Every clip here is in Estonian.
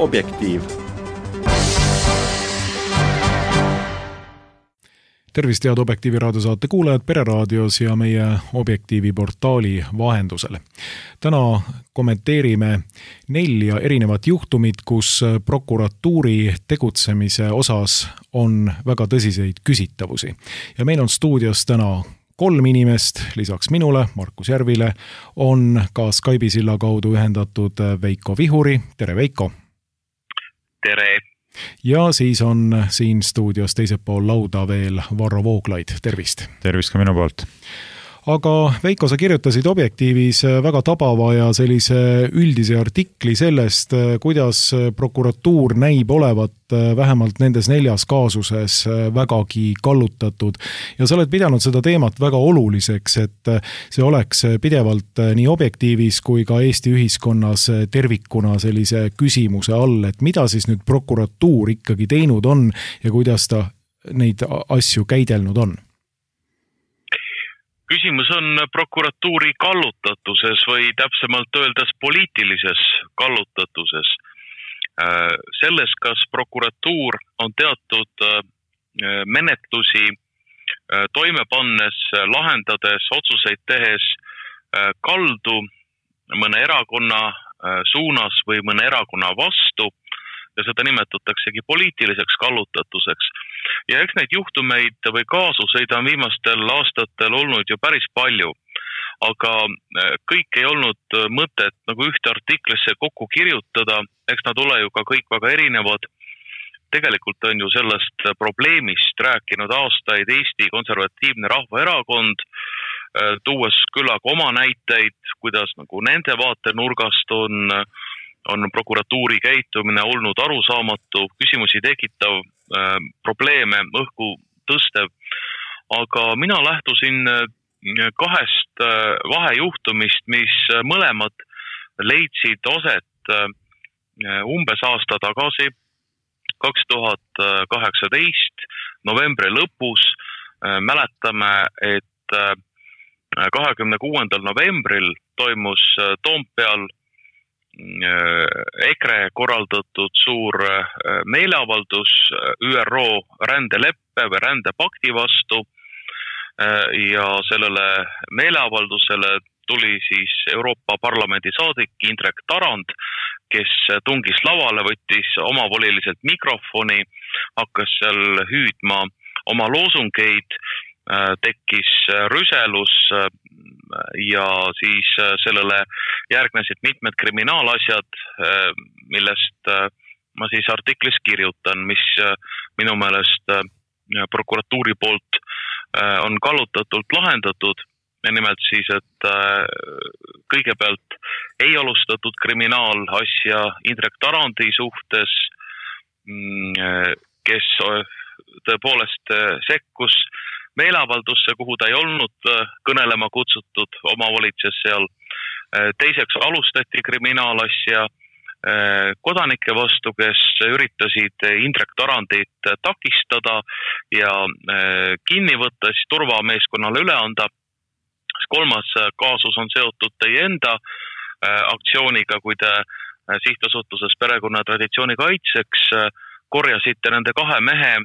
Objektiiv. Tervist head Objektiivi raadiosaate kuulajad Pereraadios ja meie Objektiivi portaali vahendusel. Täna kommenteerime 4 erinevat juhtumit, kus prokuratuuri tegutsemise osas on väga tõsiseid küsitavusi. Ja meil on stuudios täna 3 inimest, lisaks minule, Markus Järvile, on ka Skype'i silla kaudu ühendatud Veiko Vihuri. Tere, Veiko! Tere! Ja siis on siin stuudios teisel pool lauda veel Varro Vooglaid. Tervist! Tervist ka minu poolt! Aga Veiko, sa kirjutasid Objektiivis väga tabava ja sellise üldise artikli sellest, kuidas prokuratuur näib olevat vähemalt nendes 4 kaasuses vägagi kallutatud. Ja sa oled pidanud seda teemat väga oluliseks, et see oleks pidevalt nii Objektiivis kui ka Eesti ühiskonnas tervikuna sellise küsimuse all, et mida siis nüüd prokuratuur ikkagi teinud on ja kuidas ta neid asju käidelnud on? Küsimus on prokuratuuri kallutatuses või täpsemalt öeldes poliitilises kallutatuses. Selles, kas prokuratuur on teatud menetlusi toime pannes, lahendades, otsuseid tehes kaldu mõne erakonna suunas või mõne erakonna vastu, ja seda nimetataksegi poliitiliseks kallutatuseks. Ja eks neid juhtumeid või kaasuseid on viimastel aastatel olnud ju päris palju, aga kõik ei olnud mõtet nagu ühte artiklisse kokku kirjutada, eks nad ole ju ka kõik väga erinevad. Tegelikult on ju sellest probleemist rääkinud aastaid Eesti Konservatiivne Rahvaerakond, tuues küllaga oma näiteid, kuidas nagu nende vaatenurgast on prokuratuuri käitumine olnud arusaamatu, küsimusi tekitav, probleeme õhku tõstev. Aga mina lähtusin 2 vahejuhtumist, mis mõlemad leidsid aset umbes aasta tagasi, 2018, novembri lõpus. Mäletame, et 26. novembril toimus Toompeal EKRE korraldatud suur meeleavaldus ÜRO rändeleppe või rändepakti vastu ja sellele meeleavaldusele tuli siis Euroopa Parlamendi saadik Indrek Tarand, kes tungis lavale, võttis omavoliliselt mikrofoni, hakkas seal hüüdma oma loosungeid, tekkis rüselus ja siis sellele järgnesid mitmed kriminaalasjad, millest ma siis artiklis kirjutan, mis minu meelest prokuratuuri poolt on kallutatult lahendatud. Nimelt siis, et kõigepealt ei alustatud kriminaalasja Indrek Tarandi suhtes, kes tõepoolest sekkus meeleavaldusse, kuhu ta ei olnud kõnelema kutsutud, oma valitses seal. Teiseks alustati kriminaalasja kodanike vastu, kes üritasid Indrek Tarandit takistada ja kinni võtta, siis turvameeskonnale üle anda. 3. kaasus on seotud teie enda aktsiooniga, kui te sihtasutuses Perekonna ja Traditsiooni kaitseks korjasite nende 2 mehe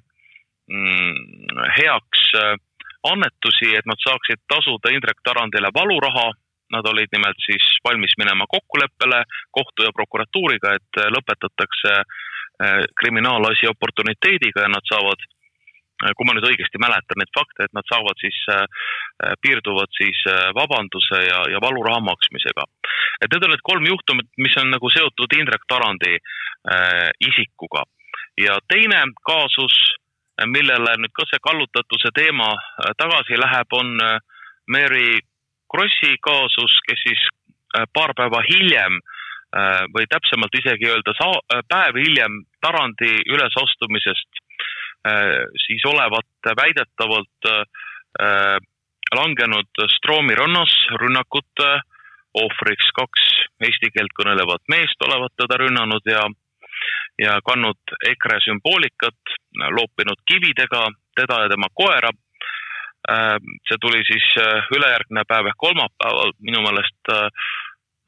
heaks annetusi, et nad saaksid tasuda Indrek Tarandile valuraha. Nad olid nimelt siis valmis minema kokkuleppele kohtu ja prokuratuuriga, et lõpetatakse kriminaalasi oportuniteediga ja nad saavad, kui ma nüüd õigesti mäletan neid fakte, et nad saavad siis, piirduvad siis vabanduse ja valuraha maksmisega. Et need on need 3 juhtumit, mis on nagu seotud Indrek Tarandi isikuga. Ja teine kaasus, millele nüüd ka see kallutatuse teema tagasi läheb, on Mary Krossi kaasus, kes siis paar päeva hiljem või täpsemalt isegi öelda päev hiljem Tarandi ülesastumisest siis olevat väidetavalt langenud Stroomi rannas rünnakute ohvriks. 2 eesti keelt kõnelevat meest olevat teda rünnanud ja kannud EKRE sümboolikat, loopinud kividega teda ja tema koera. See tuli siis ülejärgne päev ehk kolmapäeval, minu meelest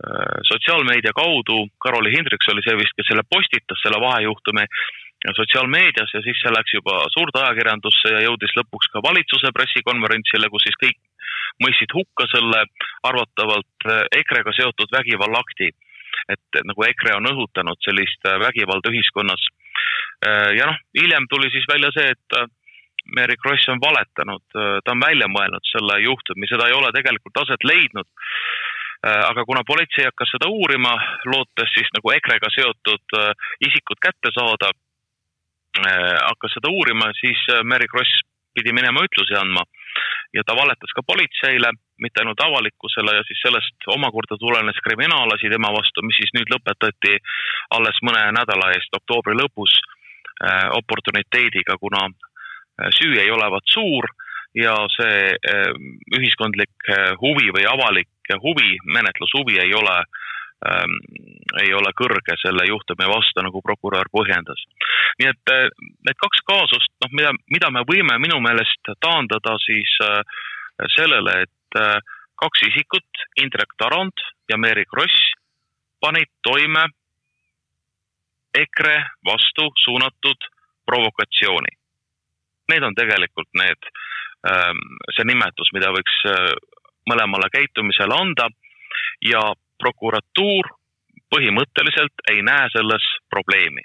sotsiaalmeedia kaudu, Karoli Hindriks oli see vist, kes selle postitas, selle vahejuhtumi sotsiaalmeedias ja siis see läks juba suurde ajakirjandusse ja jõudis lõpuks ka valitsuse pressikonverentsile, kus siis kõik mõistsid hukka selle arvatavalt EKRE-ga seotud vägivallakti, et nagu EKRE on õhutanud sellist vägivalda ühiskonnas. Ja hiljem tuli siis välja see, et Mary Kross on valetanud, ta on välja mõelnud selle juhtumi, seda ei ole tegelikult aset leidnud. Aga kuna politsei hakkas seda uurima, lootes siis nagu EKRE-ga seotud isikud kätte saada, hakkas seda uurima, siis Mary Kross pidi minema ütlusi andma ja ta valetas ka politseile, mitte ainult avalikkusele ja siis sellest omakorda tulenes kriminaalasi tema vastu, mis siis nüüd lõpetati alles mõne nädala eest oktoobri lõpus oportuniteediga, kuna süü ei olevat suur ja see ühiskondlik huvi või avalik huvi, menetlushuvi ei ole kõrge selle juhtumi vastu, nagu prokurör põhjendas. Nii et need kaks kaasust, mida me võime minu meelest taandada siis sellele, et kaks isikut, Indrek Tarand ja Mary Kross, panid toime EKRE vastu suunatud provokatsiooni. Need on tegelikult see nimetus, mida võiks mõlemale käitumisele anda ja prokuratuur põhimõtteliselt ei näe selles probleemi.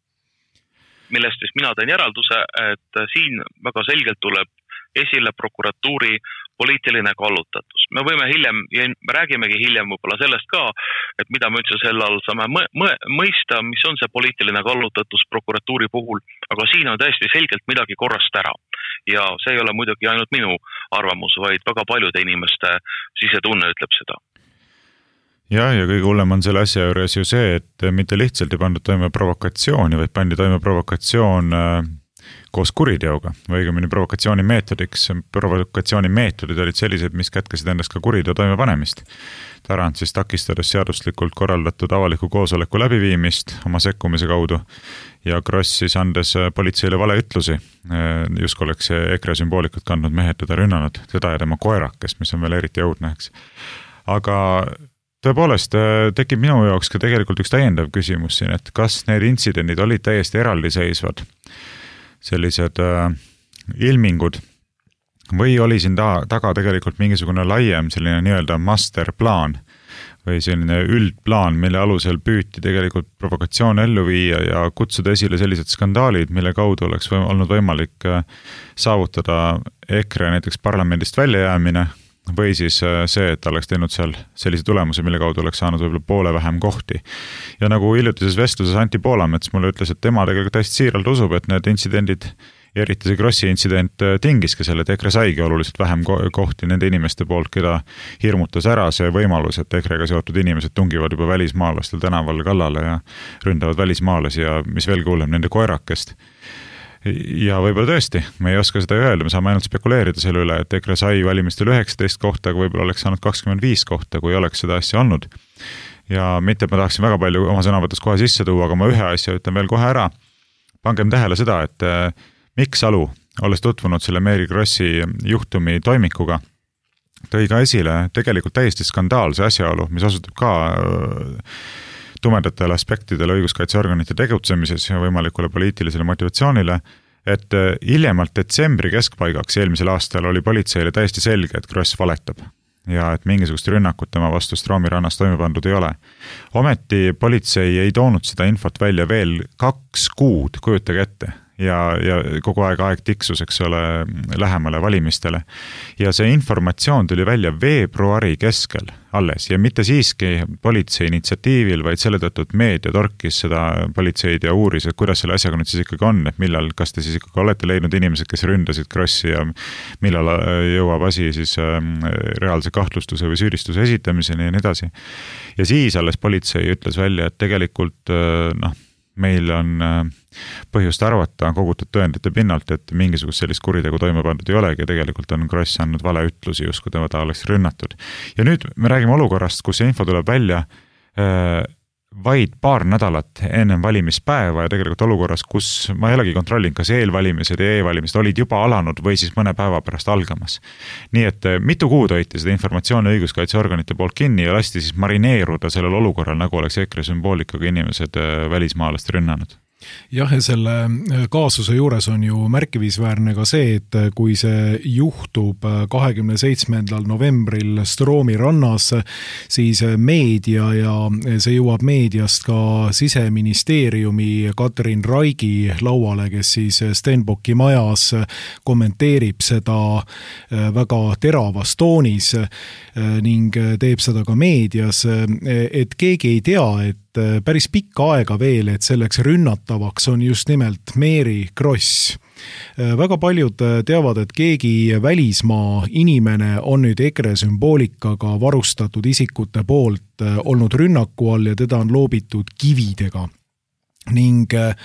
Millest siis mina teen järelduse, et siin väga selgelt tuleb esile prokuratuuri poliitiline kallutatus. Me võime hiljem, ja me räägimegi hiljem võib-olla sellest ka, et mida me üldse selle all saame mõista, mis on see poliitiline kallutatus prokuratuuri puhul, aga siin on täiesti selgelt midagi korrast ära. Ja see ei ole muidugi ainult minu arvamus, vaid väga paljude inimeste sisetunne ütleb seda. Ja kõige hullem on selle asja juures ju see, et mitte lihtsalt ei pandud toime provokatsiooni, vaid pandi toime provokatsioon koos kuriteoga, või õigemini provokatsiooni meetodiks. Provokatsiooni meetodid olid sellised, mis kätkesid endast ka kuriteo toime panemist. Tarand siis takistades seaduslikult korraldatud avaliku koosoleku läbiviimist oma sekkumise kaudu ja Kross siis andes politseile valeütlusi, just oleks EKRE sümboolikud kandnud mehed teda rünnanud, teda ja tema koerakest, mis on veel eriti õudne, eks. Aga tõepoolest tekib minu jaoks ka tegelikult üks täiendav küsimus siin, et kas need intsidendid olid täiesti eraldiseisvad sellised ilmingud või oli siin taga tegelikult mingisugune laiem selline nii-öelda masterplaan või selline üldplaan, mille alusel püüti tegelikult provokatsioon ellu viia ja kutsuda esile sellised skandaalid, mille kaudu oleks olnud võimalik saavutada EKRE näiteks parlamendist väljajäämine või siis see, et ta oleks teinud seal sellise tulemuse, mille kaudu oleks saanud võib-olla poole vähem kohti. Ja nagu hiljutises vestluses Anti Poolamets mulle ütles, et tema tegelikult täiesti siiralt usub, et need intsidendid, eriti see Krossi intsident tingiski selle, et EKRE saigi oluliselt vähem kohti nende inimeste poolt, keda hirmutas ära see võimalus, et EKRE-ga seotud inimesed tungivad juba välismaalastel tänaval kallale ja ründavad välismaalasi ja mis veel kuulem, nende koerakest. Ja võib-olla tõesti, me ei oska seda öelda, me saame ainult spekuleerida selle üle, et EKRE sai valimistel 19 kohta, aga võib-olla oleks saanud 25 kohta, kui oleks seda asja olnud. Ja mitte, et ma tahaksin väga palju oma sõnavõtus kohe sisse tuua, aga ma ühe asja ütlen veel kohe ära. Pangem tähele seda, et Mikk Salu, olles tutvunud selle Mary Krossi juhtumi toimikuga, tõi ka esile tegelikult täiesti skandaalse asjaolu, mis osutub ka tumedatele aspektidele õiguskaitseorganite tegutsemises ja võimalikule poliitilisele motivatsioonile, et hiljemalt detsembri keskpaigaks eelmisel aastal oli politseile täiesti selge, et Kross valetab ja et mingisugust rünnakut tema vastu Stroomi rannas toime pandud ei ole. Ometi politsei ei toonud seda infot välja veel 2 kuud, kujutage ette. Ja kogu aeg tiksus, eks ole, lähemale valimistele. Ja see informatsioon tuli välja veebruari keskel alles ja mitte siiski politsei initsiatiivil, vaid selle tõttu, et meedia torkis seda politseid ja uuris, et kuidas selle asjaga nüüd siis ikkagi on, et millal, kas te siis ikkagi olete leidnud inimesed, kes ründasid Krossi ja millal jõuab asi siis reaalse kahtlustuse või süüdistuse esitamiseni ja nii edasi. Ja siis alles politsei ütles välja, et tegelikult meil on põhjust arvata kogutud tõendite pinnalt, et mingisugust sellist kuritegu toime pandud ei olegi ja tegelikult on Kross andnud valeütlusi, just kui ta oleks rünnatud. Ja nüüd me räägime olukorrast, kus see info tuleb välja vaid paar nädalat enne valimispäeva ja tegelikult olukorras, kus ma ei olegi kontrollinud, kas eelvalimised ja e-valimised olid juba alanud või siis mõne päeva pärast algamas. Nii et mitu kuud hoiti seda informatsiooni õiguskaitseorganite poolt kinni ja lasti siis marineeruda sellel olukorral, nagu oleks EKRE sümboolikaga inimesed välismaalast rünnanud. Jah, ja selle kaasuse juures on ju märkimisväärne ka see, et kui see juhtub 27. novembril Stroomi rannas, siis meedia ja see jõuab meediast ka Siseministeeriumi Katrin Raigi lauale, kes siis Stenbocki majas kommenteerib seda väga teravas toonis ning teeb seda ka meedias, et keegi ei tea, et päris pikka aega veel, et selleks rünnatavaks on just nimelt Mary Kross. Väga paljud teavad, et keegi välismaa inimene on nüüd EKRE sümboolikaga varustatud isikute poolt olnud rünnaku all ja teda on loobitud kividega. Ning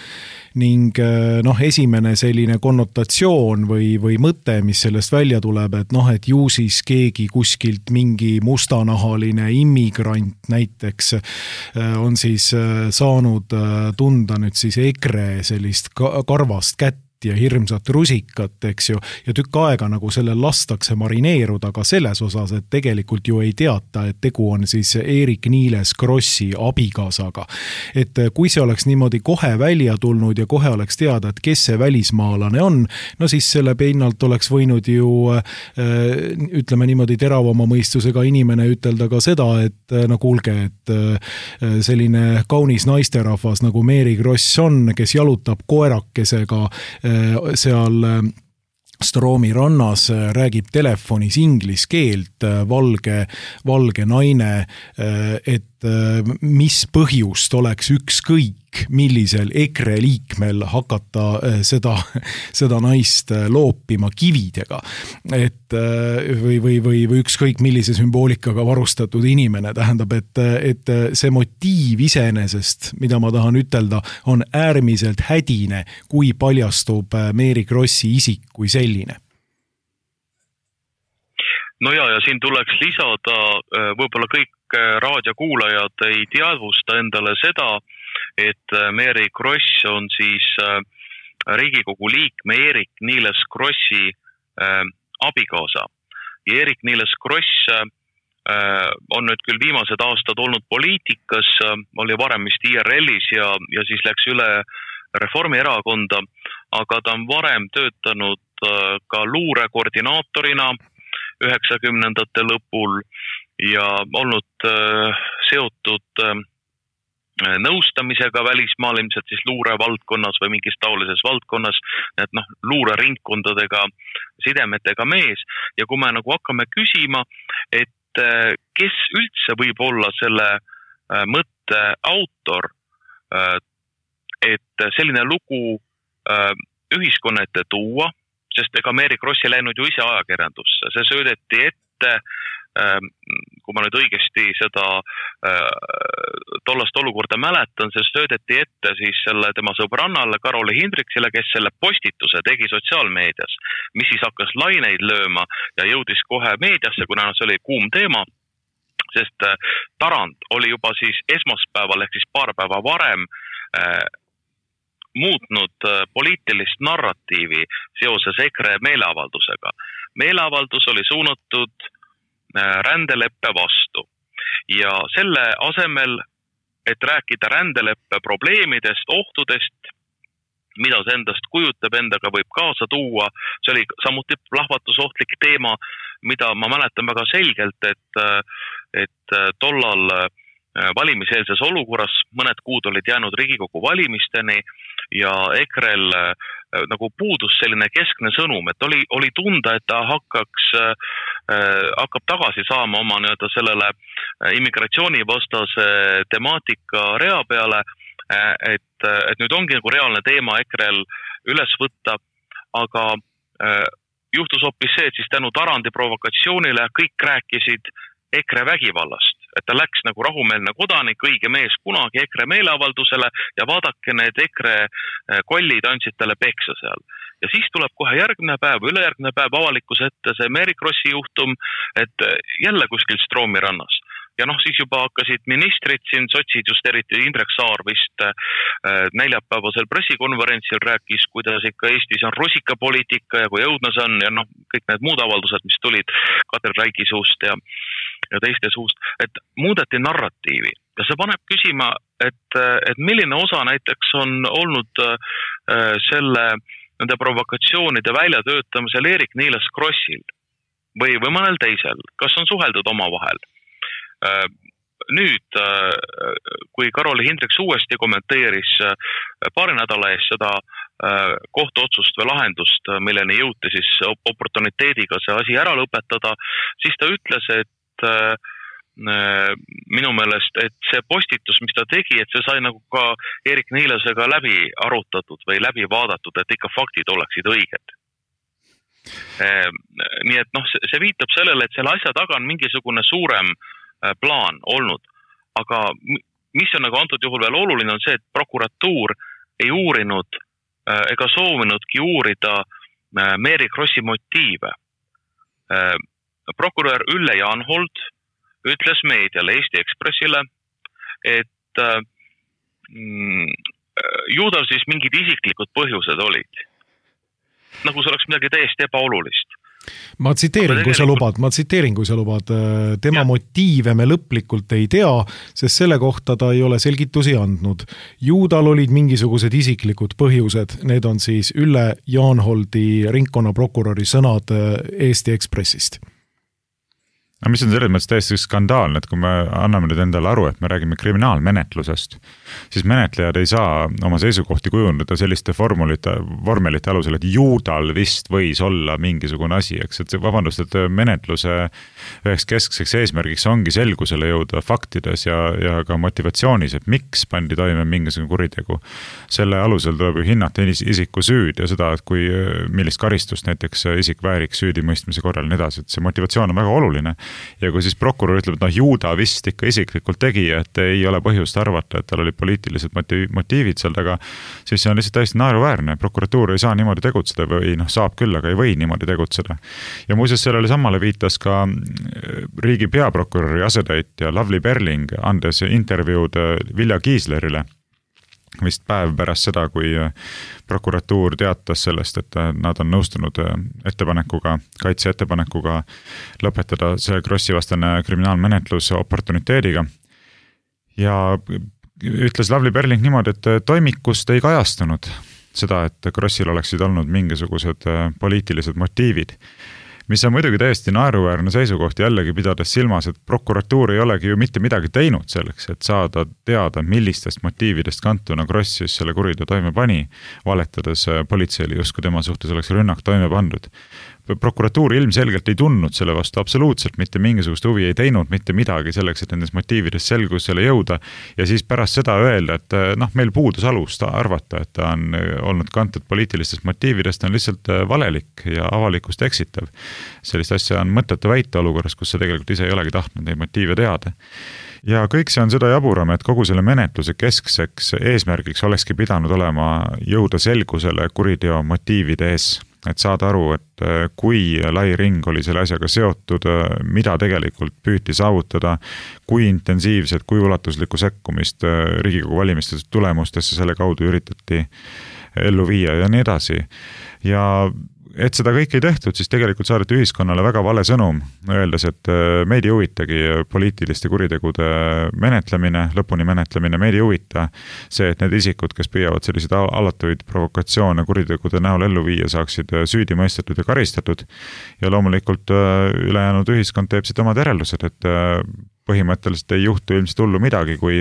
esimene selline konnotatsioon või mõte, mis sellest välja tuleb, et ju siis keegi kuskilt mingi mustanahaline immigrant näiteks on siis saanud tunda nüüd siis EKRE sellist karvast kätt ja hirmsat rusikat, eks ju, ja tükk aega nagu sellel lastakse marineeruda ka selles osas, et tegelikult ju ei teata, et tegu on siis Eerik-Niiles Krossi abikaasaga. Et kui see oleks niimoodi kohe välja tulnud ja kohe oleks teada, et kes see välismaalane on, no siis selle pinnalt oleks võinud ju ütleme niimoodi teravama mõistusega inimene ütelda ka seda, et no kuulge, et selline kaunis naisterahvas nagu Mary Kross on, kes jalutab koerakesega seal Stroomi rannas, räägib telefonis inglise keelt, valge naine, et mis põhjust oleks ükskõik millisel EKRE liikmel hakata seda naist loopima kividega. Et või ükskõik millise sümboolikaga varustatud inimene, tähendab, et see motiiv iseenesest, mida ma tahan ütelda, on äärmiselt hädine, kui paljastub Mary Krossi isik kui selline. No ja siin tuleks lisada, võib-olla kõik raadiokuulajad ei teadvusta endale seda, et Mary Kross on siis Riigikogu liikme Eerik-Niiles Krossi abikaasa. Ja Eerik-Niiles Kross on nüüd küll viimased aastad olnud poliitikas, oli varem vist IRL-is ja siis läks üle Reformierakonda, aga ta on varem töötanud ka luurekoordinaatorina 90ndate lõpul ja olnud seotud nõustamisega välismaal, ilmselt siis luurevaldkonnas või mingis taolises valdkonnas, et luureringkondadega, sidemetega mees. Ja kui me nagu hakkame küsima, et kes üldse võib olla selle mõtte autor, et selline lugu ühiskonna ette tuua, sest ega Mary Kross ei läinud ju ise ajakirjandusse. See söödeti ette, kui ma nüüd õigesti seda tollast olukorda mäletan, see söödeti ette siis selle tema sõbrannale Karoli Hindriksile, kes selle postituse tegi sotsiaalmeedias, mis siis hakkas laineid lööma ja jõudis kohe meediasse, kuna see oli kuum teema, sest Tarand oli juba siis esmaspäeval ehk siis paar päeva varem muutnud poliitilist narratiivi seoses EKRE meeleavaldusega. Meeleavaldus oli suunatud rändeleppe vastu ja selle asemel, et rääkida rändeleppe probleemidest, ohtudest, mida see endast kujutab, endaga võib kaasa tuua, see oli samuti plahvatusohtlik teema, mida ma mäletan väga selgelt, et tollal valimiseelses olukorras, mõned kuud olid jäänud Riigikogu valimisteni ja EKRE-l nagu puudus selline keskne sõnum, et oli tunda, et ta hakkab tagasi saama oma sellele immigratsioonivastase temaatika rea peale, et nüüd ongi nagu reaalne teema EKRE-l üles võtta, aga juhtus hoopis see, et siis tänu Tarandi provokatsioonile kõik rääkisid EKRE vägivallast, et ta läks nagu rahumeelne kodanik, õige mees kunagi EKRE meeleavaldusele ja vaadake, need EKRE kollid andsid talle peksa seal. Ja siis tuleb kohe järgmine päev, ülejärgmine päev avalikkuse ette see Mary Krossi juhtum, et jälle kuskil Stroomi rannas. Ja siis juba hakkasid ministrid siin, sotsid just eriti Indrek Saar vist neljapäevasel pressikonverentsil rääkis, kuidas ikka Eestis on rusikapoliitika ja kui õudne see on ja kõik need muud avaldused, mis tulid Kadri Raigi suust ja teiste suust, et muudeti narratiivi. Ja see paneb küsima, et milline osa näiteks on olnud nende provokatsioonide väljatöötamisel Eerik-Niiles Krossil või mõnel teisel, kas on suheldud omavahel. Nüüd, kui Karol Hindriks uuesti kommenteeris paari nädala eest seda kohtuotsust või lahendust, milleni jõuti siis oportuniteediga see asi ära lõpetada, siis ta ütles, et minu meelest, et see postitus, mis ta tegi, et see sai nagu ka Eerik-Niilesega läbi arutatud või läbi vaadatud, et ikka faktid oleksid õiged. Nii et see viitab sellele, et selle asja taga on mingisugune suurem plaan olnud, aga mis on nagu antud juhul veel oluline on see, et prokuratuur ei uurinud ega soovinudki uurida Mary Krossi motiive. Prokurör Ülle Jaanhold ütles meediale Eesti Ekspressile, et ju tal siis mingid isiklikud põhjused olid. Nagu see oleks midagi täiesti ebaolulist. Ma tsiteerin, kui sa lubad. Tema motiive me lõplikult ei tea, sest selle kohta ta ei ole selgitusi andnud. Ju tal olid mingisugused isiklikud põhjused. Need on siis Ülle Jaanholdi ringkonnaprokuröri sõnad Eesti Ekspressist. Aga mis on selles mõttes täiesti skandaalne, et kui me anname nüüd endale aru, et me räägime kriminaalmenetlusest, siis menetlejad ei saa oma seisukohti kujundada selliste vormelite alusel, et ju tal vist võis olla mingisugune asi, eks, et et menetluse üheks keskseks eesmärgiks ongi selgusele jõuda faktides ja ka motivatsioonis, et miks pandi toime mingisugune kuritegu. Selle alusel tuleb ju hinnata isiku süüd ja seda, et millist karistust näiteks isik vääriks süüdimõistmise korral nii edasi, et see motivatsioon on väga oluline. Ja kui siis prokurör ütleb, et ju ta vist ikka isiklikult tegi, et ei ole põhjust arvata, et tal olid poliitilised motiivid seal taga, siis see on lihtsalt täiesti naeruväärne. Prokuratuur ei saa niimoodi tegutseda või saab küll, aga ei või niimoodi tegutseda. Ja muuseas sellele samale viitas ka riigi peaprokuröri asetäitja Lavly Perling, andes intervjuud Vilja Kiislerile vist päev pärast seda, kui prokuratuur teatas sellest, et nad on nõustunud kaitse ettepanekuga lõpetada see Krossi vastane kriminaalmenetlus oportuniteediga. Ja ütles Lavly Perling niimoodi, et toimikust ei kajastunud seda, et Krossil oleksid olnud mingisugused poliitilised motiivid. Mis on muidugi täiesti naeruväärne seisukoht jällegi pidades silmas, et prokuratuur ei olegi ju mitte midagi teinud selleks, et saada teada, millistest motiividest kantuna Kross siis selle kuriteo toime pani, valetades politseile justkui tema suhtes oleks rünnak toime pandud. Prokuratuur ilmselgelt ei tundnud selle vastu absoluutselt, mitte mingisugust huvi ei teinud mitte midagi selleks, et nendes motiividest selgusele jõuda ja siis pärast seda öelda, et meil puudus alust arvata, et ta on olnud kantud poliitilistest motiividest, on lihtsalt valelik ja avalikkust eksitav. Sellist asja on mõttetu väita olukorras, kus sa tegelikult ise ei olegi tahtnud neid motiive teada. Ja kõik see on seda jaburam, et kogu selle menetluse keskseks eesmärgiks olekski pidanud olema jõuda selgusele kuriteo motiivide ees. Et saada aru, et kui lai ring oli selle asjaga seotud, mida tegelikult püüti saavutada, kui intensiivset, kui ulatuslikku sekkumist Riigikogu valimiste tulemustesse selle kaudu üritati ellu viia ja nii edasi. Ja et seda kõik ei tehtud, siis tegelikult saadeti ühiskonnale väga vale sõnum, öeldes, et meid ei huvitagi poliitiliste kuritegude lõpuni menetlemine, meid ei huvita see, et need isikud, kes püüavad selliseid alatuid provokatsioone kuritegude näol ellu viia, saaksid süüdi mõistetud ja karistatud. Ja loomulikult ülejäänud ühiskond teeb siit omad järeldused, et põhimõtteliselt ei juhtu ilmselt hullu midagi, kui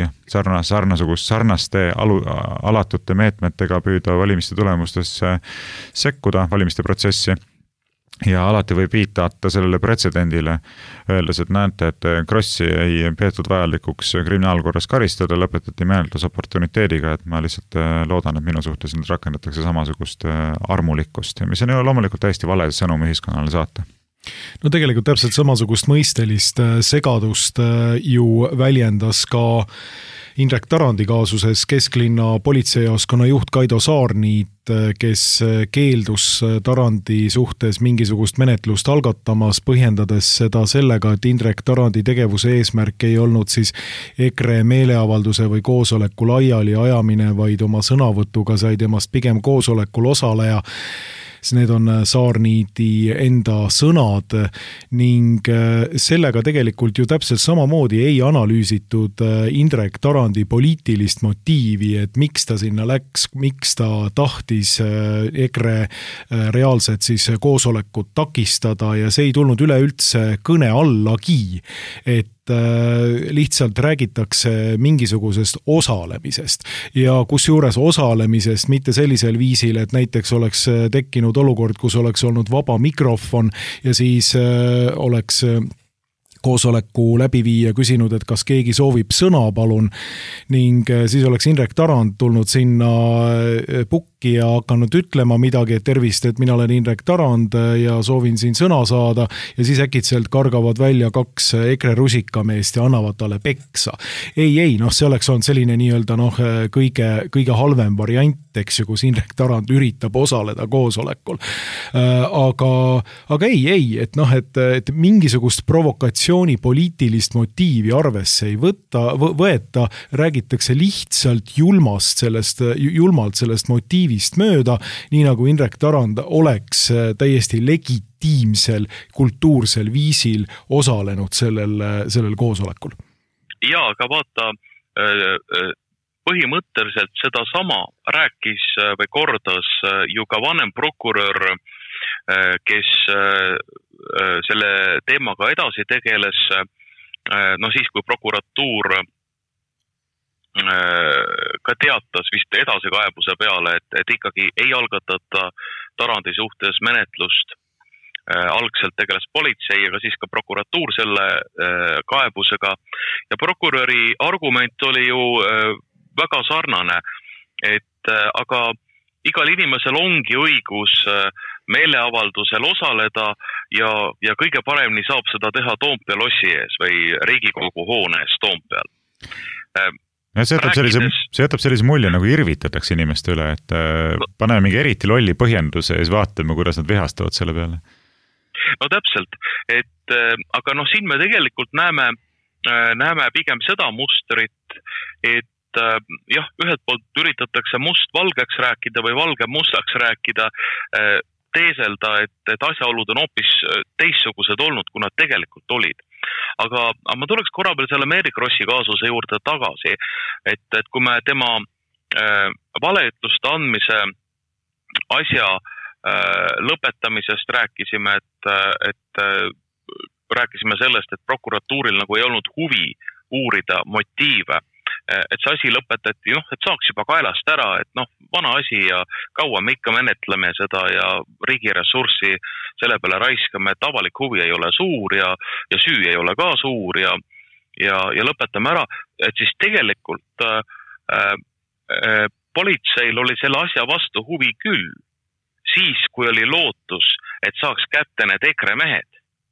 sarnaste alatute meetmetega püüda valimiste tulemustesse sekkuda valimiste protsessi. Ja alati võib viitata sellele pretsedendile, öeldes, et näete, et Krossi ei peetud vajalikuks kriminaalkorras karistada, lõpetati menetlus oportuniteediga, et ma lihtsalt loodan, et minu suhtes nüüd rakendatakse samasugust armulikkust, mis on ju loomulikult täiesti vale sõnum ühiskonnale saata. No tegelikult täpselt samasugust mõistelist segadust ju väljendas ka Indrek Tarandi kaasuses kesklinna politseijaoskonna juht Kaido Saarniit kes keeldus Tarandi suhtes mingisugust menetlust algatamas, põhjendades seda sellega, et Indrek Tarandi tegevuse eesmärk ei olnud siis EKRE meeleavalduse või koosoleku laiali ajamine, vaid oma sõnavõtuga sai temast pigem koosolekul osaleja. Need on Saarniidi enda sõnad ning sellega tegelikult ju täpselt samamoodi ei analüüsitud Indrek Tarandi poliitilist motiivi, et miks ta sinna läks, miks ta tahtis EKRE reaalset siis koosolekut takistada ja see ei tulnud üleüldse kõne allagi, et lihtsalt räägitakse mingisugusest osalemisest ja kusjuures osalemisest mitte sellisel viisil, et näiteks oleks tekkinud olukord, kus oleks olnud vaba mikrofon ja siis oleks koosoleku läbiviija küsinud, et kas keegi soovib sõna, palun, ning siis oleks Indrek Tarand tulnud sinna pukki ja hakanud ütlema midagi, et tervist, et mina olen Indrek Tarand ja soovin siin sõna saada ja siis äkitselt kargavad välja 2 EKRE rusikameest ja annavad talle peksa. Ei, see oleks olnud selline nii-öelda kõige halvem variant, eks ju, kus Indrek Tarand üritab osaleda koosolekul. Aga ei, et mingisugust provokatsiooni poliitilist motiivi arvesse ei võeta, räägitakse lihtsalt julmalt sellest motiivist mööda, nii nagu Indrek Tarand oleks täiesti legitiimsel kultuursel viisil osalenud sellel koosolekul. Jaa, aga vaata, põhimõtteliselt seda sama rääkis või kordas ju ka vanem prokurör, kes selle teemaga edasi tegeles, siis kui prokuratuur ka teatas vist edasikaebuse peale, et ikkagi ei algatata Tarandi suhtes menetlust. Algselt tegeles politsei, aga siis ka prokuratuur selle kaebusega ja prokuröri argument oli ju väga sarnane, et aga igal inimesel ongi õigus meeleavaldusel osaleda ja kõige paremini saab seda teha Toompea lossi ees või Riigikogu hoone ees Toompeal. Ja see jätab sellise mulje, nagu irvitatakse inimeste üle, et paneme mingi eriti lolli põhjenduse ja siis vaatame, kuidas nad vihastavad selle peale. No täpselt, aga siin me tegelikult näeme pigem seda mustrit, et jah, ühelt poolt üritatakse must valgeks rääkida või valge mustaks rääkida, teeselda, et asjaolud on hoopis teistsugused olnud, kui nad tegelikult olid. Aga ma tuleks korra veel selle Mary Krossi kaasuse juurde tagasi, et kui me tema valeütluste andmise asja lõpetamisest rääkisime, et rääkisime sellest, et prokuratuuril nagu ei olnud huvi uurida motiive, et see asi lõpetati, et saaks juba kaelast ära, et vana asi ja kaua me ikka menetleme seda ja riigi ressurssi selle peale raiskame, et avalik huvi ei ole suur ja süü ei ole ka suur ja lõpetame ära, et siis tegelikult politseil oli selle asja vastu huvi küll, siis kui oli lootus, et saaks kätte need EKRE mehed.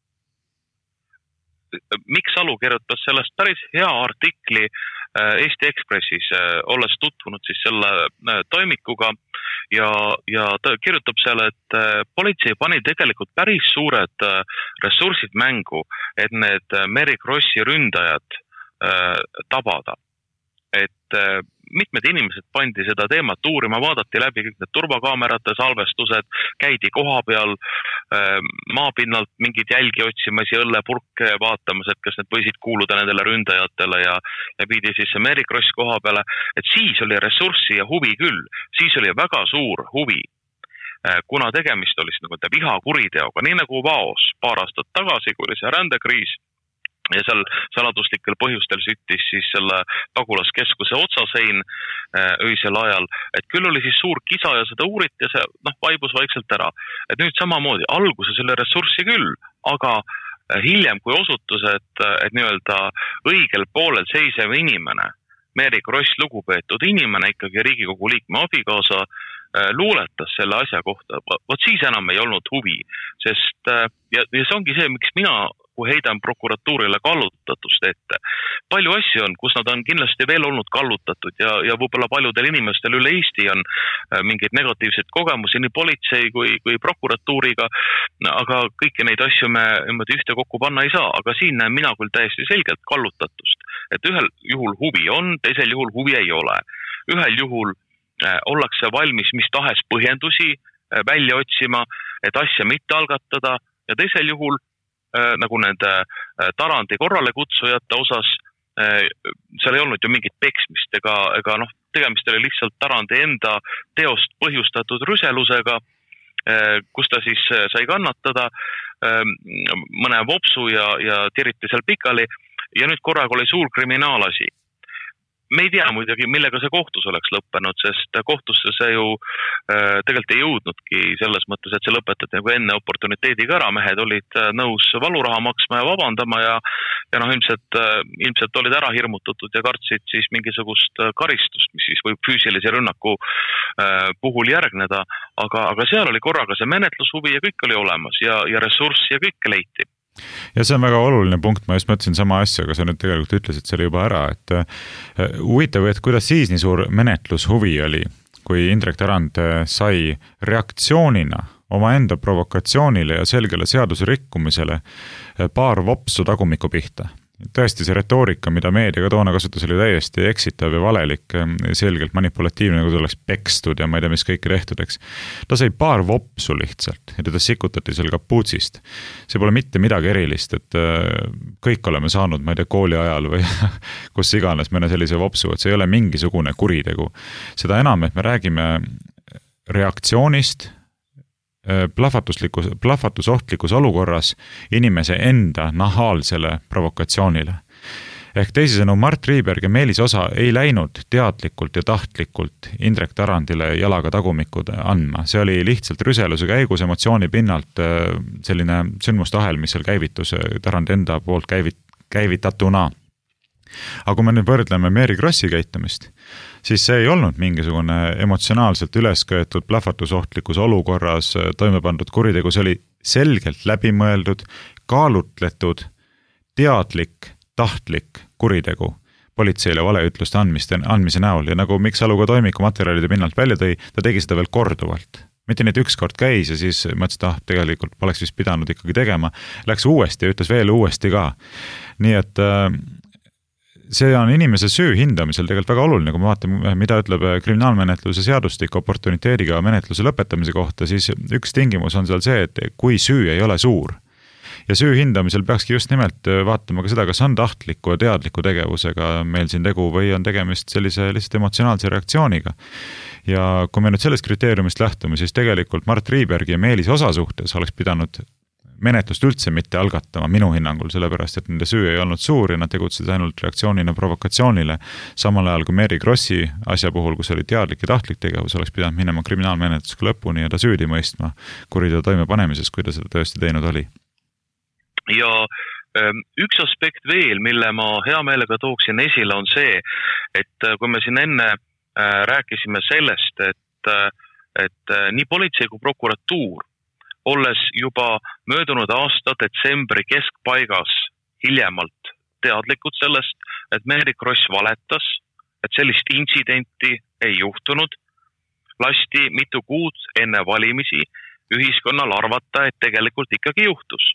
Mikk Salu kirjutas sellest päris hea artikli Eesti Ekspressis, olles tutvunud siis selle toimikuga ja ta kirjutab seal, et politsei pani tegelikult päris suured ressursid mängu, et need Mary Krossi ründajad tabada. Et mitmed inimesed pandi seda teemat uurima, vaadati läbi kõik need turbakaamerate salvestused, käidi koha peal maapinnalt mingid jälgi otsimas ja õllepurke vaatamas, et kas need võisid kuuluda nendele ründajatele ja viidi siis Mary Kross koha peale, et siis oli ressurssi ja huvi küll, siis oli väga suur huvi, kuna tegemist oli nagu vihakuriteoga, nii nagu Vaos paar aastat tagasi, kui oli see rändekriis, ja seal saladuslikel põhjustel süttis siis selle pagulaskeskuse otsasein öisel ajal, et küll oli siis suur kisa ja seda uuriti ja see vaibus vaikselt ära. Et nüüd samamoodi, alguses oli ressurssi küll, aga hiljem kui osutus, et nii-öelda õigel poolel seisev inimene, Mary Kross lugupeetud inimene, ikkagi Riigikogu liikme abikaasa, luuletas selle asja kohta, vot siis enam ei olnud huvi, sest ja see ongi see, miks mina paraku heidan prokuratuurile kallutatust ette. Palju asju on, kus nad on kindlasti veel olnud kallutatud ja võib-olla paljudel inimestel üle Eesti on mingeid negatiivseid kogemusi nii politsei kui prokuratuuriga, aga kõiki neid asju me ühte kokku panna ei saa, aga siin näen mina küll täiesti selgelt kallutatust, et ühel juhul huvi on, teisel juhul huvi ei ole. Ühel juhul ollakse valmis mis tahes põhjendusi välja otsima, et asja mitte algatada ja teisel juhul, nagu nende Tarandi korrale kutsujate osas, seal ei olnud ju mingit peksmist ega tegemist oli lihtsalt Tarandi enda teost põhjustatud rüselusega, kus ta siis sai kannatada mõne vopsu ja tiriti seal pikali ja nüüd korraga oli suur kriminaalasi. Me ei tea muidugi, millega see kohtus oleks lõppenud, sest kohtusse see ju tegelikult ei jõudnudki selles mõttes, et see lõpetati nagu enne oportuniteediga ära, mehed olid nõus valuraha maksma ja vabandama ja ilmselt olid ära hirmutatud ja kartsid siis mingisugust karistust, mis siis võib füüsilise rünnaku puhul järgneda, aga seal oli korraga see menetlushuvi ja kõik oli olemas ja ressurss ja kõik leiti. Ja see on väga oluline punkt, ma just mõtlesin sama asja, aga sa nüüd tegelikult ütlesid selle juba ära, et huvitav, et kuidas siis nii suur menetlushuvi oli, kui Indrek Tarand sai reaktsioonina omaenda provokatsioonile ja selgele seaduse rikkumisele paar vopsu tagumiku pihta. Tõesti see retoorika, mida meedia ka toona kasutas, oli täiesti eksitav ja valelik, selgelt manipulatiivne, nagu ta oleks pekstud ja ma ei tea, mis kõike tehtud, eks. Ta sai paar vopsu lihtsalt ja teda sikutati seal kapuutsist. See pole mitte midagi erilist, et kõik oleme saanud, ma ei tea, kooli ajal või kus iganes mõne sellise vopsu, et see ei ole mingisugune kuritegu. Seda enam, et me räägime reaktsioonist, plahvatusohtlikus olukorras inimese enda nahaalsele provokatsioonile. Ehk teisisõnu, Mart Riiberg ja Meelis Osa ei läinud teadlikult ja tahtlikult Indrek Tarandile jalaga tagumikud andma. See oli lihtsalt rüseluse käigus emotsiooni pinnalt selline sündmustahel, mis seal käivitus Tarand enda poolt käivitatuna. Aga kui me nüüd võrdleme Mary Krossi käitumist, siis see ei olnud mingisugune emotsionaalselt ülesköetud plahvatusohtlikus olukorras toime pandud kuritegu, see oli selgelt läbimõeldud, kaalutletud, teadlik, tahtlik kuritegu politseile valeütluste andmise näol ja nagu Mikk Salu ka toimiku materjalide pinnalt välja tõi, ta tegi seda veel korduvalt. Mitte nii, et üks kord käis ja siis mõtles, et tegelikult poleks vist pidanud ikkagi tegema, läks uuesti ja ütles veel uuesti ka. Nii et see on inimese süü hindamisel tegelikult väga oluline, kui me vaatame, mida ütleb kriminaalmenetluse seadustik oportuniteediga menetluse lõpetamise kohta, siis üks tingimus on seal see, et kui süü ei ole suur. Ja süü hindamisel peakski just nimelt vaatama ka seda, kas on tahtliku ja teadliku tegevusega meil siin tegu või on tegemist sellise lihtsalt emotsionaalse reaktsiooniga. Ja kui me nüüd sellest kriteeriumist lähtume, siis tegelikult Mart Riiberg ja Meelis Osa suhtes oleks pidanud menetlust üldse mitte algatama minu hinnangul, sellepärast, et nende süü ei olnud suur ja nad tegutsesid ainult reaktsioonina provokatsioonile. Samal ajal kui Mary Krossi asja puhul, kus oli teadlik ja tahtlik tegevus, oleks pidanud minema kriminaalmenetlusega lõpuni ja ta süüdi mõistma kuriteo toime panemises, kui ta seda tõesti teinud oli. Ja üks aspekt veel, mille ma hea meelega tooksin esile, on see, et kui me siin enne rääkisime sellest, et nii politsei kui prokuratuur olles juba möödunud aasta detsembri keskpaigas hiljemalt teadlikud sellest, et Mary Kross valetas, et sellist intsidenti ei juhtunud, lasti mitu kuud enne valimisi ühiskonnal arvata, et tegelikult ikkagi juhtus.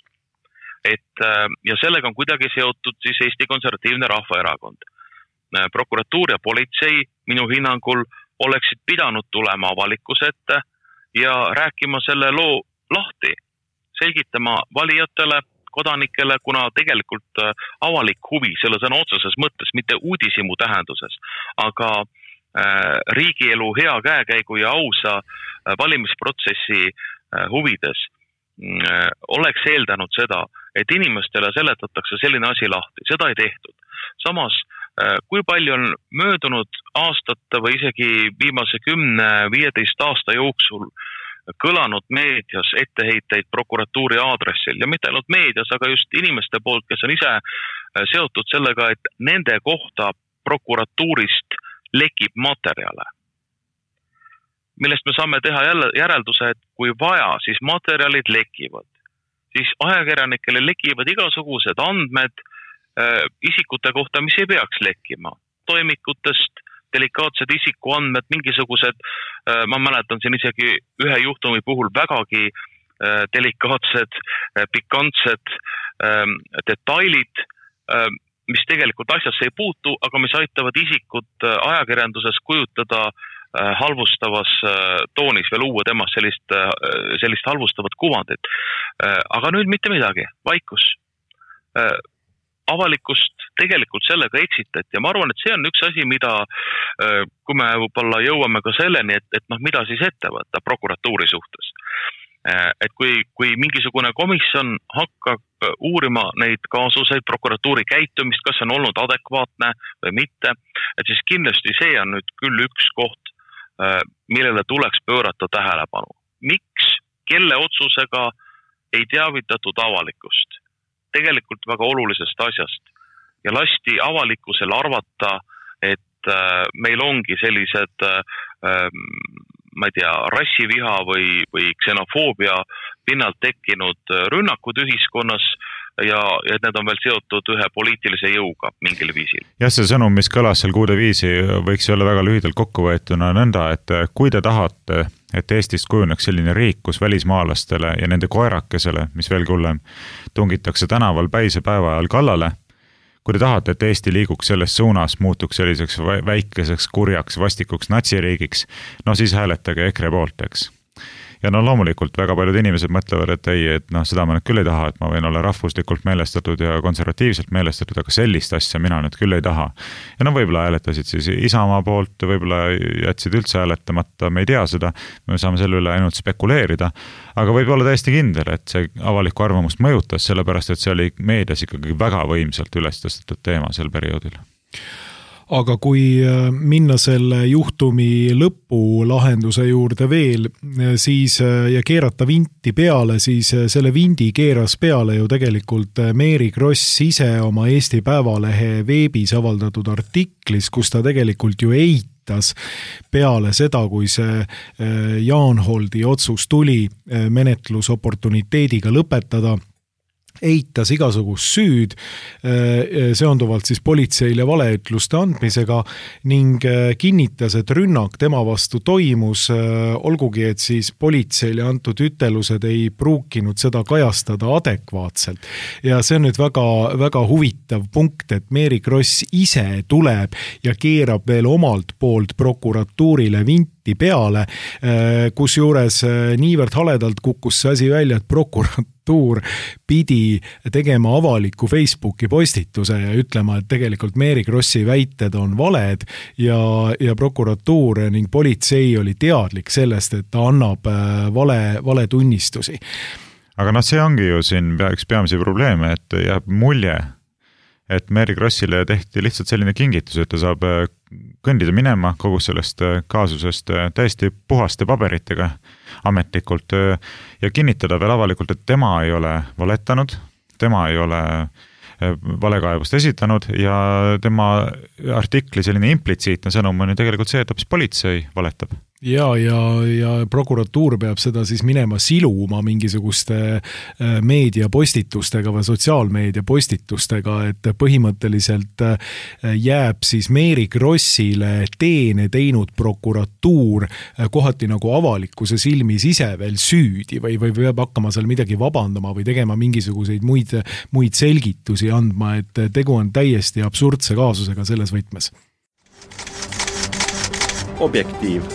Ja sellega on kuidagi seotud siis Eesti Konservatiivne Rahvaerakond. Prokuratuur ja politsei minu hinnangul oleksid pidanud tulema avalikkuse ette ja rääkima selle loo lahti, selgitama valijatele, kodanikele, kuna tegelikult avalik huvi selle sõna otseses mõttes, mitte uudisimu tähenduses, aga riigielu hea käekäigu ja ausa valimisprotsessi huvides oleks eeldanud seda, et inimestele seletatakse selline asi lahti. Seda ei tehtud. Samas, kui palju on möödunud aastate või isegi viimase 10-15 aasta jooksul kõlanud meedias etteheiteid prokuratuuri aadressil ja mitte ainult meedias, aga just inimeste poolt, kes on ise seotud sellega, et nende kohta prokuratuurist lekib materjale. Millest me saame teha järelduse, et kui vaja, siis materjalid lekivad. siis ajakirjanikele lekivad igasugused andmed isikute kohta, mis ei peaks lekkima. Toimikutest, delikaatsed isikuandmed, mingisugused, ma mäletan siin isegi ühe juhtumi puhul vägagi delikaatsed, pikantsed detailid, mis tegelikult asjasse ei puutu, aga mis aitavad isikut ajakirjanduses kujutada halvustavas toonis või luua temast sellist halvustavat kuvandit. Aga nüüd mitte midagi, vaikus. Avalikkust tegelikult sellega eksitati ja ma arvan, et see on üks asi, mida, kui me võib-olla jõuame ka selleni, et mida siis ette võtta prokuratuuri suhtes. Et kui mingisugune komisjon hakkab uurima neid kaasuseid, prokuratuuri käitumist, kas on olnud adekvaatne või mitte, et siis kindlasti see on nüüd küll üks koht, millele tuleks pöörata tähelepanu. Miks, kelle otsusega ei teavitatud avalikkust? Tegelikult väga olulisest asjast ja lasti avalikkusel arvata, et meil ongi sellised ma ei tea, rassiviha või ksenofoobia pinnalt tekkinud rünnakud ühiskonnas ja et need on veel seotud ühe poliitilise jõuga mingil viisil. Jah, see sõnum, mis kõlas seal kuude viisi, võiks olla väga lühidalt kokkuvõetuna nõnda, et kui te tahate, et Eestist kujuneks selline riik, kus välismaalastele ja nende koerakesele, mis veel hullem, tungitakse tänaval päise päeva ajal kallale, kui te tahate, et Eesti liiguks selles suunas, muutuks selliseks väikeseks, kurjaks, vastikuks natsiriigiks, no siis hääletage EKRE poolt, eks. Ja loomulikult väga paljud inimesed mõtlevad, et ei, et seda ma nüüd küll ei taha, et ma võin olla rahvuslikult meelestatud ja konservatiivselt meelestatud, aga sellist asja mina nüüd küll ei taha. Ja võib-olla hääletasid siis Isamaa poolt, võib-olla jätsid üldse hääletamata, me ei tea seda, me saame selle üle ainult spekuleerida, aga võib olla täiesti kindel, et see avalikku arvamust mõjutas, sellepärast et see oli meedias ikkagi väga võimsalt üles tõstetud teema sel perioodil. Aga kui minna selle juhtumi lõpulahenduse juurde veel, siis ja keerata vinti peale, siis selle vindi keeras peale ju tegelikult Mary Kross ise oma Eesti Päevalehe veebis avaldatud artiklis, kus ta tegelikult ju eitas peale seda, kui see Jaan Holdi otsus tuli menetlus oportuniteediga lõpetada, eitas igasugust süüd seonduvalt siis politseile valeütluste andmisega ning kinnitas, et rünnak tema vastu toimus, olgugi, et siis politseile antud ütelused ei pruukinud seda kajastada adekvaatselt. Ja see on nüüd väga, väga huvitav punkt, et Mary Kross ise tuleb ja keerab veel omalt poolt prokuratuurile vinti peale, kus juures niivõrd haledalt kukkus see asi välja, et prokuratuur pidi tegema avaliku Facebooki postituse ja ütlema, et tegelikult Mary Krossi väited on valed ja prokuratuur ning politsei oli teadlik sellest, et ta annab vale tunnistusi. Aga see ongi ju siin üks peamisi probleeme, et jääb mulje, et Mary Krossile tehti lihtsalt selline kingitus, et ta saab kõndida minema kogu sellest kaasusest täiesti puhaste paberitega ametlikult ja kinnitada veel avalikult, et tema ei ole valetanud, tema ei ole valekaebust esitanud ja tema artikli selline implitsiitne sõnum on ju tegelikult see, et hoopis politsei valetab. Ja prokuratuur peab seda siis minema siluma mingisuguste meediapostitustega või sotsiaalmeedia postitustega, et põhimõtteliselt jääb siis Mary Krossile teene teinud prokuratuur kohati nagu avalikkuse silmis ise veel süüdi või peab hakkama seal midagi vabandama või tegema mingisuguseid muid selgitusi andma, et tegu on täiesti absurdse kaasusega selles võtmes. Objektiiv.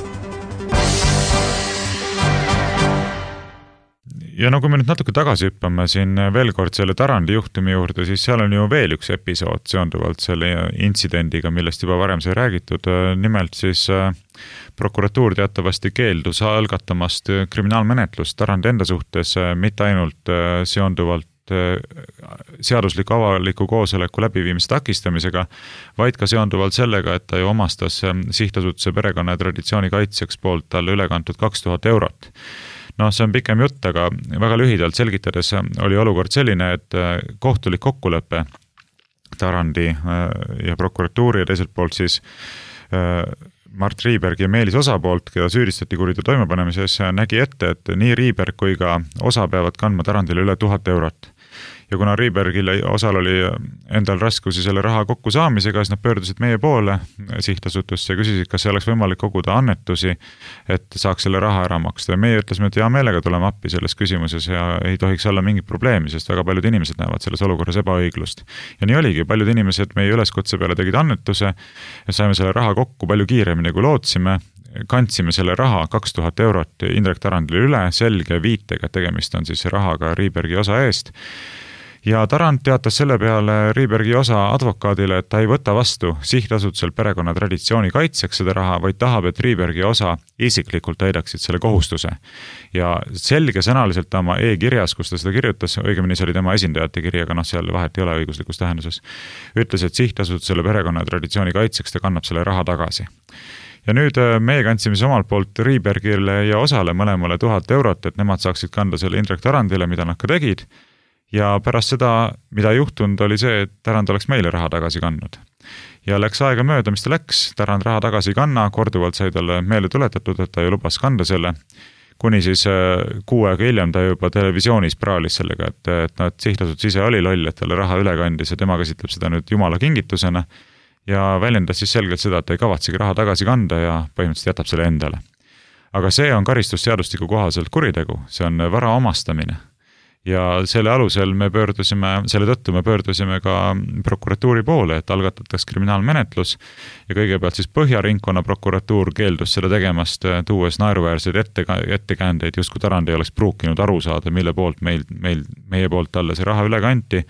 Ja kui me nüüd natuke tagasi hüppame siin veel kord selle Tarandi juhtumi juurde, siis seal on ju veel üks episood seonduvalt selle intsidendiga, millest juba varem sai räägitud. Nimelt siis prokuratuur teatavasti keeldus algatamast kriminaalmenetlust Tarandi enda suhtes, mitte ainult seonduvalt seadusliku avaliku koosoleku läbiviimise takistamisega, vaid ka seonduvalt sellega, et ta ju omastas sihtasutuse perekonna ja traditsiooni kaitseks poolt talle ülekantud 2000 eurot. See on pikem jutt, aga väga lühidalt selgitades oli olukord selline, et kohtulik kokkulepe Tarandi ja prokuratuuri ja teiselt poolt siis Mart Riiberg ja Meelis Osapoolt, keda süüdistati kuriteo toimepanemises, nägi ette, et nii Riiberg kui ka Osa peavad kandma Tarandile üle 1000 eurot. Ja kuna Riibergil Osal oli endal raskusi selle raha kokku saamisega, siis nad pöördusid meie poole sihtasutusse ja küsisid, kas see oleks võimalik koguda annetusi, et saaks selle raha ära maksta. Ja meie ütlesime, et hea meelega tuleme appi selles küsimuses ja ei tohiks olla mingit probleemi, sest väga paljud inimesed näevad selles olukorras ebaõiglust. Ja nii oligi, paljud inimesed meie üleskutse peale tegid annetuse ja saime selle raha kokku palju kiiremini kui lootsime. Kandsime selle raha 2000 eurot Indrek Tarandile üle selge viitega, tegemist on siis rahaga Riibergi Osa eest. Ja Tarand teatas selle peale Riibergi Osa advokaadile, et ta ei võta vastu sihtasutusel perekonna traditsiooni kaitseks seda raha, vaid tahab, et Riibergi Osa isiklikult täidaksid selle kohustuse. Ja selge sõnaliselt oma e-kirjas, kus ta seda kirjutas, õigemini see oli tema esindajate kiri, aga seal vahet ei ole õiguslikus tähenduses, ütles, et sihtasutusele perekonna traditsiooni kaitseks ta kannab selle raha tagasi. Ja nüüd meie kandsime omalt poolt Riibergile ja Osale mõlemale 1000 eurot, et nemad saaksid kanda selle Indrek Tarandile, mida nad ka tegid. Ja pärast seda, mida juhtunud, oli see, et Tarand oleks meile raha tagasi kandnud. Ja läks aega mööda, mis ta läks, Tarand raha tagasi kanna, korduvalt sai talle meelde tuletatud, et ta ju lubas kanda selle. Kuni siis 6 aega hiljem ta juba televisioonis praalis sellega, et sihtasutus ise oli loll, et talle raha üle kandis ja tema käsitleb seda nüüd jumala kingitusena ja väljendas siis selgelt seda, et ta ei kavatsegi raha tagasi kanda ja põhimõtteliselt jätab selle endale. Aga see on karistusseadustiku kohaselt kuritegu, see on vara omastamine. Ja selle alusel selle tõttu me pöördusime ka prokuratuuri poole, et algatataks kriminaalmenetlus ja kõigepealt siis Põhja ringkonna prokuratuur keeldus seda tegemast, tuues naeruväärseid ettekäändeid, justkui Tarand ei oleks pruukinud aru saada, mille poolt meie poolt talle see raha üle kanti.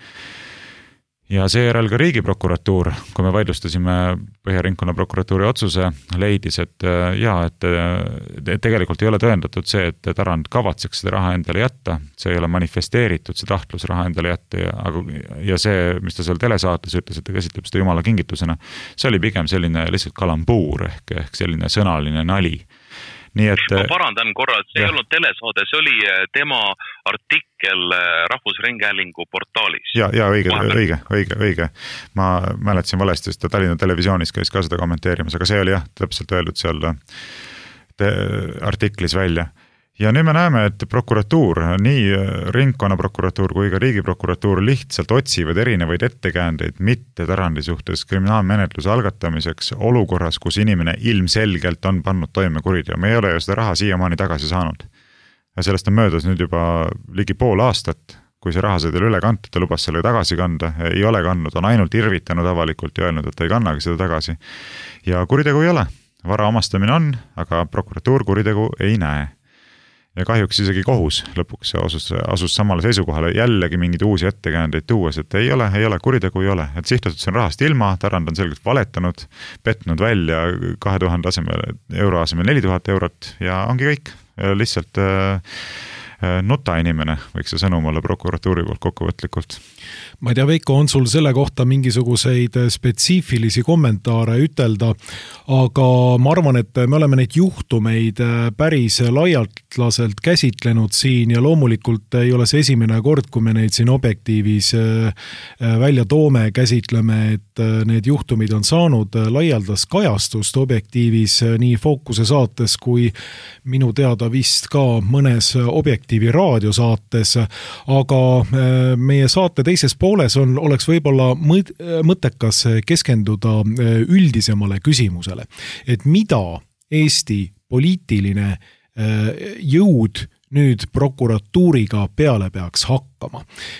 Ja seejärel ka Riigiprokuratuur, kui me vaidlustasime Põhja ringkonna prokuratuuri otsuse, leidis, et tegelikult ei ole tõendatud see, et Tarand kavatseks seda raha endale jätta, see ei ole manifesteeritud, see tahtlus raha endale jätta ja see, mis ta seal telesaates ütles, et ta käsitleb seda jumala kingitusena, see oli pigem selline lihtsalt kalambuur ehk selline sõnaline nali. Nii et, ma parandan korra, et see ei olnud telesaade, see oli tema artikkel Rahvusringhäälingu portaalis. Ja õige. Ma mäletasin valesti, sest Tallinna televisioonis käis ka seda kommenteerimas, aga see oli täpselt öeldud seal artiklis välja. Ja nüüd me näeme, et prokuratuur, nii ringkonnaprokuratuur kui ka Riigiprokuratuur lihtsalt otsivad erinevaid ettekäändeid mitte Tarandi suhtes kriminaalmenetluse algatamiseks olukorras, kus inimene ilmselgelt on pannud toime kuriteo. Me ei ole ju seda raha siiamaani tagasi saanud. Ja sellest on möödas nüüd juba ligi pool aastat, kui see raha sai teile üle kantud, ta lubas selle tagasi kanda, ei ole kandnud, on ainult irvitanud avalikult ja öelnud, et ta ei kannagi seda tagasi. Ja kuritegu ei ole, vara omastamine on, aga prokuratuur kuritegu ei näe. Ja kahjuks isegi kohus lõpuks asus samale seisukohale jällegi mingid uusi ettekäändeid tuues, et ei ole, kuritegu ei ole. Et sihtasutus on rahast ilma, Tarand on selgelt valetanud, petnud välja 2000 euro asemel 4000 eurot ja ongi kõik. Lihtsalt nuta inimene, võiks see sõnum olla prokuratuuri poolt kokkuvõtlikult. Ma ei tea, Veiko, on sul selle kohta mingisuguseid spetsiifilisi kommentaare ütelda, aga ma arvan, et me oleme neid juhtumeid päris laialtlaselt käsitlenud siin ja loomulikult ei ole see esimene kord, kui me neid siin Objektiivis välja toome, käsitleme, et need juhtumid on saanud laialdast kajastust Objektiivis nii Fookuse saates kui minu teada vist ka mõnes Objektiivi raadiosaates, aga meie saate teises pooles oleks võib-olla mõttekas keskenduda üldisemale küsimusele, et mida Eesti poliitiline jõud nüüd prokuratuuriga peale peaks hakkama.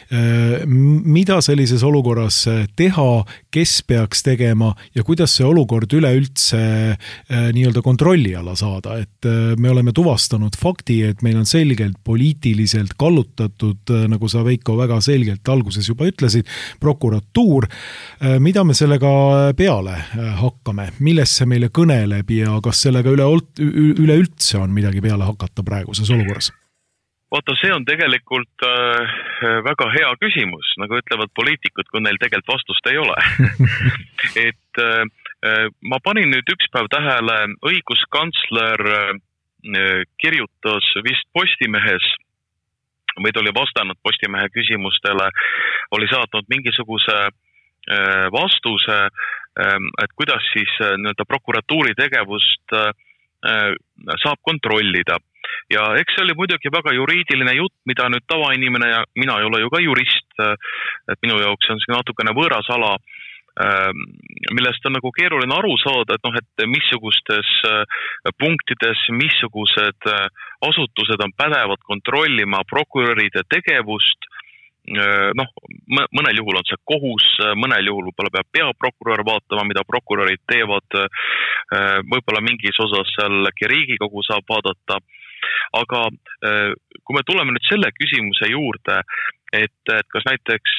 Mida sellises olukorras teha, kes peaks tegema ja kuidas see olukord üleüldse nii-öelda kontrolli alla saada, et me oleme tuvastanud fakti, et meil on selgelt poliitiliselt kallutatud, nagu sa, Veiko, väga selgelt alguses juba ütlesid, prokuratuur. Mida me sellega peale hakkame? Millest see meile kõneleb ja kas sellega üleüldse on midagi peale hakata praeguses olukorras? Vaata, see on tegelikult väga hea küsimus, nagu ütlevad poliitikud, kui neil tegelikult vastust ei ole. Et ma panin nüüd üks päev tähele, õiguskantsler kirjutas vist Postimehes, või ta oli vastanud Postimehe küsimustele, oli saatnud mingisuguse vastuse, et kuidas siis nii-öelda prokuratuuri tegevust saab kontrollida. Ja eks see oli muidugi väga juriidiline jutt, mida nüüd tavainimene ja mina ei ole ju ka jurist, et minu jaoks on see natukene võõras ala, millest on nagu keeruline aru saada, et et missugustes punktides, missugused asutused on pädevad kontrollima prokuröride tegevust. Mõnel juhul on see kohus, mõnel juhul võib-olla peab peaprokurör vaatama, mida prokurörid teevad, võib-olla mingis osas jällegi Riigikogu saab vaadata. Aga kui me tuleme nüüd selle küsimuse juurde, et kas näiteks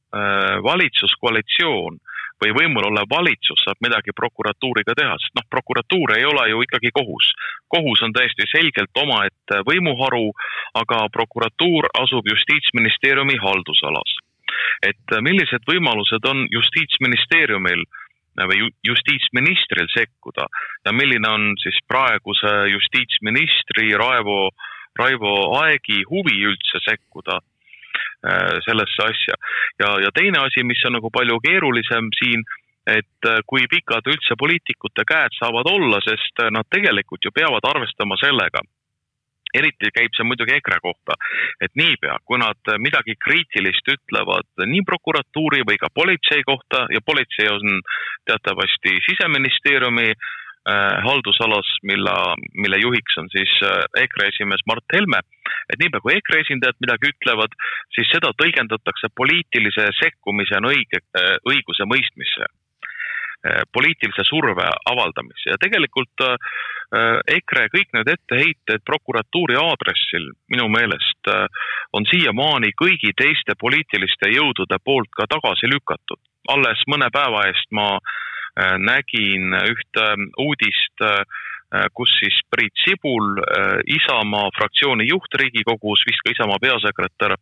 valitsuskoalitsioon või võimul olev valitsus saab midagi prokuratuuriga teha, sest prokuratuur ei ole ju ikkagi kohus. Kohus on täiesti selgelt omaette võimuharu, aga prokuratuur asub Justiitsministeeriumi haldusalas. Et millised võimalused on Justiitsministeeriumil või justiitsministril sekkuda ja milline on siis praeguse justiitsministri Raivo Aegi huvi üldse sekkuda sellesse asja. Ja teine asi, mis on nagu palju keerulisem siin, et kui pikad üldse poliitikute käed saavad olla, sest nad tegelikult ju peavad arvestama sellega. Eriti käib see muidugi EKRE kohta, et niipea, kui nad midagi kriitilist ütlevad nii prokuratuuri või ka politsei kohta, ja politsei on teatavasti Siseministeeriumi haldusalas, mille juhiks on siis EKRE esimees Mart Helme, et niipea kui EKRE esindajad midagi ütlevad, siis seda tõlgendatakse poliitilise sekkumisena õiguse mõistmisse, poliitilise surve avaldamise. Ja tegelikult EKRE kõik need etteheited prokuratuuri aadressil minu meelest on siiamaani kõigi teiste poliitiliste jõudude poolt ka tagasi lükatud. Alles mõne päeva eest ma nägin ühte uudist, kus siis Priit Sibul, Isamaa fraktsiooni juht Riigikogus, vist ka Isamaa peasekretär,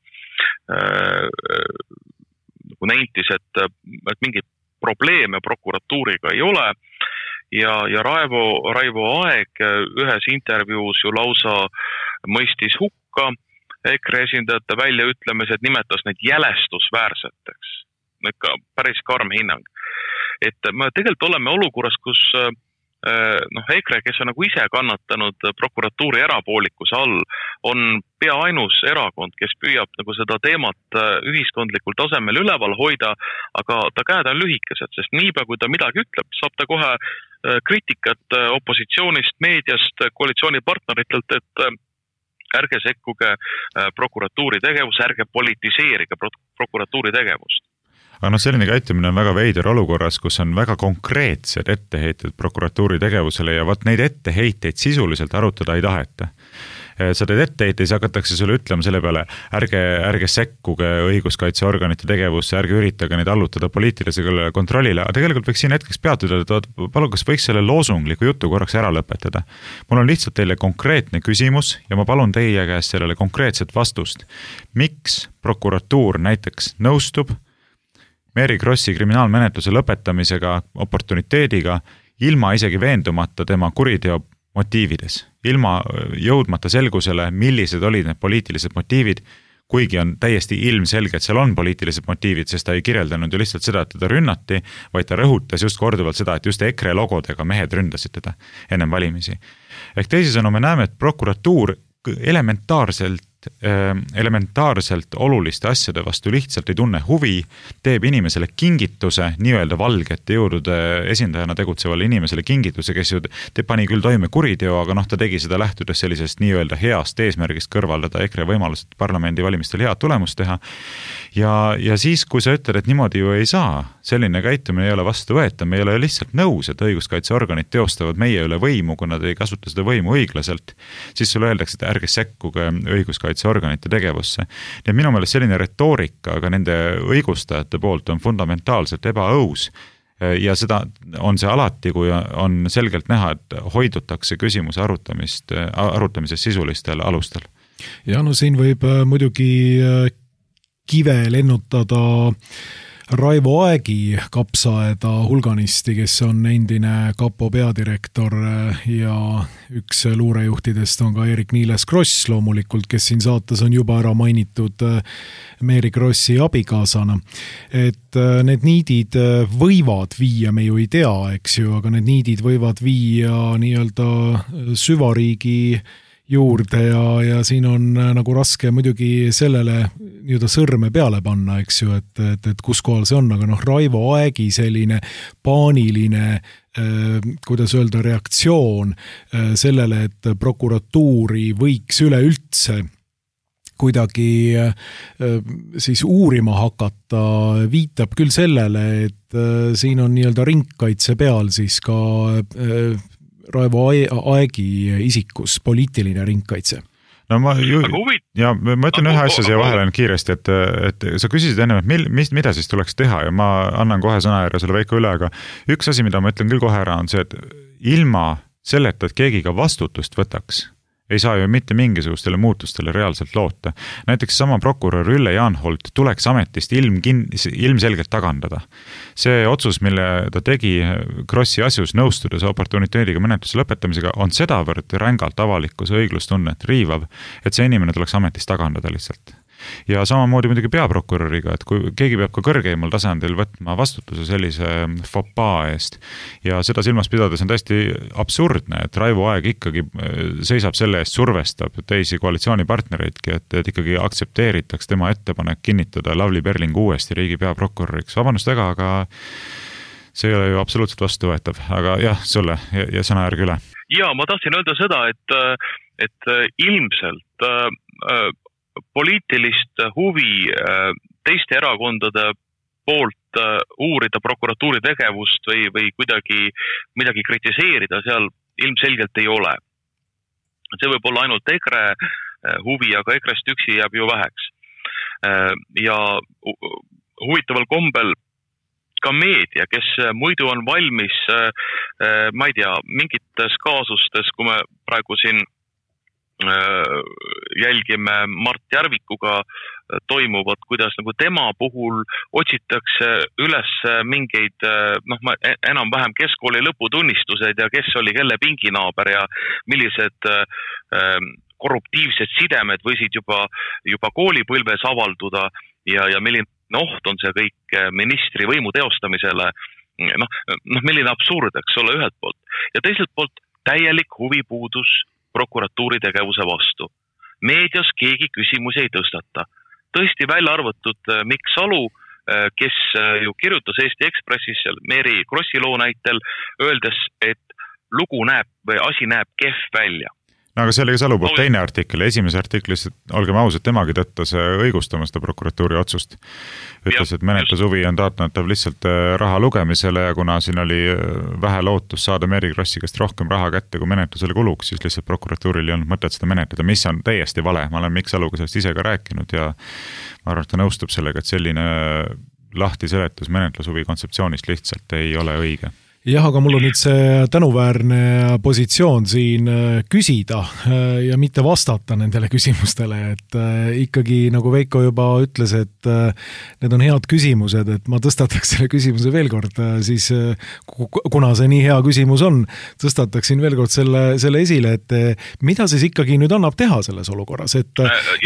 nentis, et mingi probleeme prokuratuuriga ei ole ja Raivo Aeg ühes intervjuus ju lausa mõistis hukka EKRE esindajate väljaütlemised, nimetas neid jälestusväärseteks. Ikka päris karm hinnang. Et me tegelikult oleme olukorras, kus EKRE, kes on nagu ise kannatanud prokuratuuri erapoolikuse all, on pea ainus erakond, kes püüab nagu seda teemat ühiskondlikul tasemel üleval hoida, aga ta käed on lühikesed, sest niipea kui ta midagi ütleb, saab ta kohe kriitikat opositsioonist, meediast, koalitsioonipartneritelt, et ärge sekkuge prokuratuuri tegevus, ärge politiseerige prokuratuuri tegevust. Aga selline käitumine on väga veider olukorras, kus on väga konkreetsed etteheited prokuratuuri tegevusele ja neid etteheiteid sisuliselt arutada ei taheta. Sa teed etteheiteid, siis hakatakse sulle ütlema selle peale, ärge sekkuge õiguskaitseorganite tegevusse, ärge üritage neid allutada poliitilisele kontrollile, aga tegelikult võiks siin hetkeks peatuda, et palun, kas võiks selle loosungliku jutu korraks ära lõpetada. Mul on lihtsalt teile konkreetne küsimus ja ma palun teie käest sellele konkreetset vastust. Miks prokuratuur näiteks nõustub Mary Krossi kriminaalmenetluse lõpetamisega, oportuniteediga, ilma isegi veendumata tema kuriteo motiivides, ilma jõudmata selgusele, millised olid need poliitilised motiivid, kuigi on täiesti ilmselge, et seal on poliitilised motiivid, sest ta ei kirjeldanud ju lihtsalt seda, et teda rünnati, vaid ta rõhutas just korduvalt seda, et just EKRE logodega mehed ründasid teda ennem valimisi. Ehk teisisõnu me näeme, et prokuratuur elementaarselt oluliste asjade vastu lihtsalt ei tunne huvi, teeb inimesele kingituse, nii-öelda valgete jõudude esindajana tegutsevale inimesele kingituse, kes ju pani küll toime kuriteo, aga ta tegi seda lähtudes sellisest nii-öelda heast eesmärgist kõrvaldada EKRE võimalused parlamendi valimistel head tulemust teha. Ja siis, kui sa ütled, et niimoodi ju ei saa, selline käitumine ei ole vastuvõetav, me ei ole lihtsalt nõus, et õiguskaitseorganid teostavad meie üle võimu, kui nad ei kasuta seda võimu õiglaselt, siis sulle öeldakse, et ärge sekkuge õiguskaitseorganite tegevusse. Nii minu meelest selline retoorika ka nende õigustajate poolt on fundamentaalselt ebaaus ja seda on see alati, kui on selgelt näha, et hoidutakse küsimuse arutamisest sisulistel alustel. Ja siin võib muidugi kive lennutada Raivo Aegi kapsaaeda hulganisti, kes on endine kapo peadirektor ja üks luurejuhtidest on ka Eerik-Niiles Kross loomulikult, kes siin saates on juba ära mainitud Mary Krossi abikaasana. Et need niidid võivad viia, me ju ei tea, eks ju, aga need niidid võivad viia nii-öelda süvariigi juurde ja siin on nagu raske muidugi sellele nii-öelda sõrme peale panna, eks ju, et kus kohal see on, aga Raivo Aegi selline paaniline, kuidas öelda, reaktsioon sellele, et prokuratuuri võiks üleüldse kuidagi siis uurima hakata, viitab küll sellele, et siin on nii-öelda ringkaitse peal siis ka Raivo Aegi isikus poliitiline ringkaitse. No ma ütlen ühe asja siia vahele kiiresti, et sa küsisid enne, et mida siis tuleks teha ja ma annan kohe sõnajärje sulle Veiko üle, aga üks asi, mida ma ütlen küll kohe ära, on see, et ilma selleta, et keegi ka vastutust võtaks, ei saa ju mitte mingisugustele muutustele reaalselt loota. Näiteks sama prokurör Ülle Jaanholt tuleks ametist ilmselgelt tagandada. See otsus, mille ta tegi Krossi asjus nõustudes oportuniteediga menetluse lõpetamisega, on sedavõrd rängalt avalikkuse õiglustunnet riivav, et see inimene tuleks ametist tagandada lihtsalt. Ja samamoodi muidugi peaprokuröriga, et kui keegi peab ka kõrgeimal tasandil võtma vastutuse sellise fopaa eest ja seda silmas pidades on täiesti absurdne, et Raivo Aeg ikkagi seisab selle eest, survestab teisi koalitsioonipartnereidki, et ikkagi aktsepteeritaks tema ettepanek kinnitada Lavly Perling uuesti riigi peaprokuröriks. Vabandust väga, aga see ei ole ju absoluutselt vastuvõetav, aga jah, sulle ja sõna järgi üle. Ja, ma tahtsin öelda seda, et ilmselt poliitilist huvi teiste erakondade poolt uurida prokuratuuri tegevust või kuidagi midagi kritiseerida seal ilmselgelt ei ole. See võib olla ainult EKRE huvi, aga EKRE-st üksi jääb ju väheks. Ja huvitaval kombel ka meedia, kes muidu on valmis, ma ei tea, mingites kaasustes, kui me praegu siin jälgime Mart Järvikuga toimuvad, kuidas nagu tema puhul otsitakse üles mingeid enam-vähem keskkooli lõputunnistused ja kes oli kelle pinginaaber ja millised korruptiivsed sidemed võisid juba koolipõlves avalduda ja milline oht on see kõik ministri võimu teostamisele, milline absurd, eks ole, ühelt poolt. Ja teiselt poolt täielik huvipuudus prokuratuuri tegevuse vastu. Meedias keegi küsimusi ei tõstata. Tõesti välja arvatud Mikk Salu, kes ju kirjutas Eesti Ekspressis Mary Krossi loo näitel, öeldes, et lugu näeb või asi näeb kehv välja. No aga see oli ka Salu poolt teine artikkel, esimese artiklis, olgem ausad, temagi tõttas õigustama seda prokuratuuri otsust. Ütles, et menetlushuvi on taotnatav lihtsalt raha lugemisele ja kuna siin oli vähe lootus saada Mary Krossi käest rohkem raha kätte, kui menetlusele kuluks, siis lihtsalt prokuratuuril ei olnud mõtet seda menetleda, mis on täiesti vale. Ma olen Mikk Saluga sellest ise ka rääkinud ja ma arvan, et ta nõustub sellega, et selline lahti seletus menetlushuvi kontseptsioonist lihtsalt ei ole õige. Jah, aga mul on nüüd see tänuväärne positsioon siin küsida ja mitte vastata nendele küsimustele, et ikkagi nagu Veiko juba ütles, et need on head küsimused, et ma tõstataks selle küsimuse veel kord, siis kuna see nii hea küsimus on, tõstataksin veel kord selle esile, et mida siis ikkagi nüüd annab teha selles olukorras, et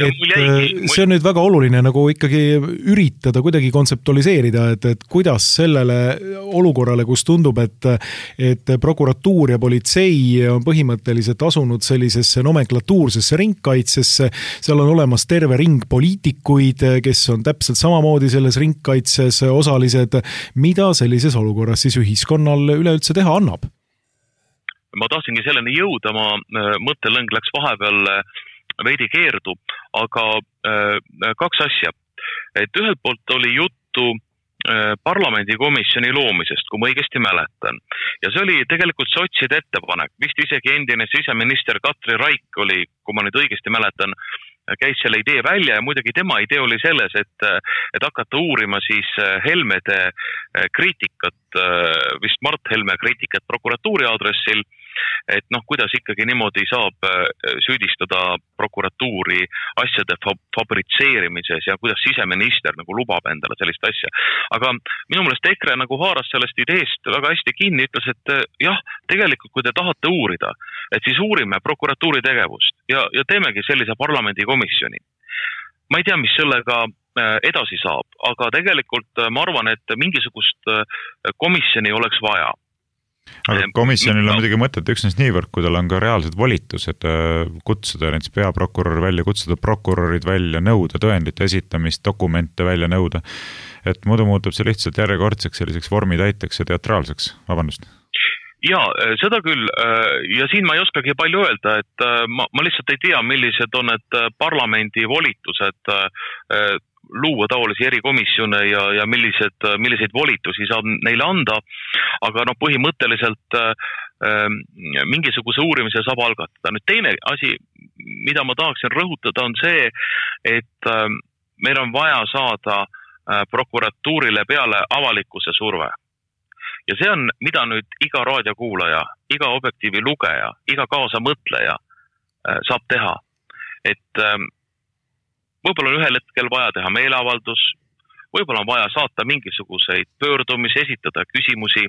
see on nüüd väga oluline nagu ikkagi üritada kuidagi kontseptualiseerida, et kuidas sellele olukorrale, kus tundub, et prokuratuur ja politsei on põhimõtteliselt asunud sellisesse nomenklatuursesse ringkaitsesse, seal on olemas terve ring poliitikuid, kes on täpselt samamoodi selles ringkaitses osalised, mida sellises olukorras siis ühiskonnal üleüldse teha annab? Ma tahtsingi selleni jõuda, ma mõttelõng läks vahepeal veidi keerdu, aga kaks asja. Et ühelt poolt oli juttu parlamendikomisjoni loomisest, kui ma õigesti mäletan. Ja see oli tegelikult sotside ettepanek. Vist isegi endine siseminister Katri Raik oli, kui ma nüüd õigesti mäletan, käis selle idee välja ja muidugi tema idee oli selles, et hakata uurima siis Helmede kriitikat, vist Mart Helme kriitikat prokuratuuri aadressil et kuidas ikkagi niimoodi saab süüdistada prokuratuuri asjade fabritseerimises ja kuidas siseminister lubab endale sellist asja. Aga minu meelest EKRE haaras sellest ideest väga hästi kinni, ütles, et jah, tegelikult kui te tahate uurida, et siis uurime prokuratuuri tegevust ja teemegi sellise parlamendikomisjoni. Ma ei tea, mis sellega edasi saab, aga tegelikult ma arvan, et mingisugust komisjoni oleks vaja. Aga komisjonil on muidugi mõtet üksnes niivõrd, kui tal on ka reaalsed volitused kutsuda näiteks peaprokurör välja, kutsuda prokurörid välja, nõuda tõendite esitamist, dokumente välja nõuda. Et muidu muutub see lihtsalt järjekordseks selliseks vormitäiteks ja teatraalseks. Vabandust. Ja, seda küll. Ja siin ma ei oskagi palju öelda, et ma lihtsalt ei tea, millised on need parlamendi volitused luua taolisi erikomisjone ja milliseid volitusi saab neile anda, aga põhimõtteliselt mingisuguse uurimise saab algatada. Nüüd teine asi, mida ma tahaksin rõhutada, on see, et meil on vaja saada prokuratuurile peale avalikkuse surve. Ja see on, mida nüüd iga raadiokuulaja, iga objektiivi lugeja, iga kaasamõtleja saab teha. Et võib-olla on ühel hetkel vaja teha meeleavaldus, võib-olla on vaja saata mingisuguseid pöördumisi, esitada küsimusi,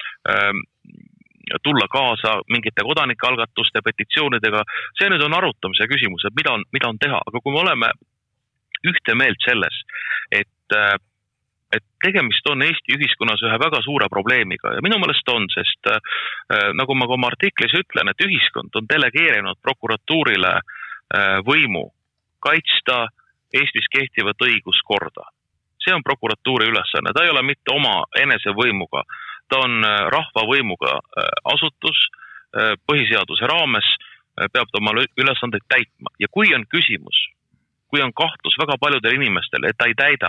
tulla kaasa mingite kodanikealgatuste, petitsioonidega. See nüüd on arutamise küsimus, et mida on teha. Aga kui me oleme ühte meelt selles, et tegemist on Eesti ühiskonnas ühe väga suure probleemiga ja minu meelest on, sest nagu ma oma artiklis ütlen, et ühiskond on delegeerinud prokuratuurile võimu kaitsta Eestis kehtivat õiguskorda. See on prokuratuuri ülesanne, ta ei ole mitte oma enesevõimuga, ta on rahvavõimuga asutus, põhiseaduse raames peab ta oma ülesandeid täitma. Ja kui on küsimus, kui on kahtlus väga paljudel inimestel, et ta ei täida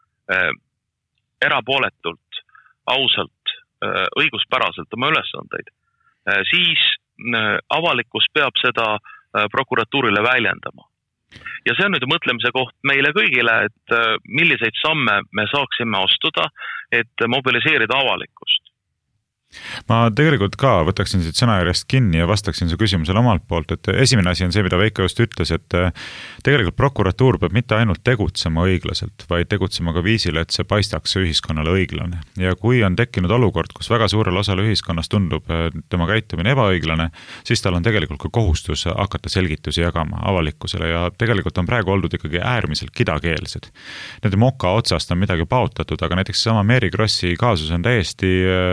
erapooletult, ausalt, õiguspäraselt oma ülesandeid, siis avalikkus peab seda prokuratuurile väljendama. Ja see on nüüd mõtlemise koht meile kõigile, et milliseid samme me saaksime astuda, et mobiliseerida avalikkust. Ma tegelikult ka võtaksin siit sõnajärjest kinni ja vastaksin su küsimusele omalt poolt, et esimene asi on see, mida Veiko just ütles, et tegelikult prokuratuur peab mitte ainult tegutsema õiglaselt, vaid tegutsema ka viisile, et see paistaks ühiskonnale õiglane. Ja kui on tekkinud olukord, kus väga suurel osal ühiskonnast tundub tema käitumine ebaõiglane, siis tal on tegelikult ka kohustus hakata selgitusi jagama avalikkusele ja tegelikult on praegu oldud ikkagi äärmiselt kidakeelsed. Nende moka otsast on midagi paotatud, aga näiteks sama Mary Krossi kaasus on täiesti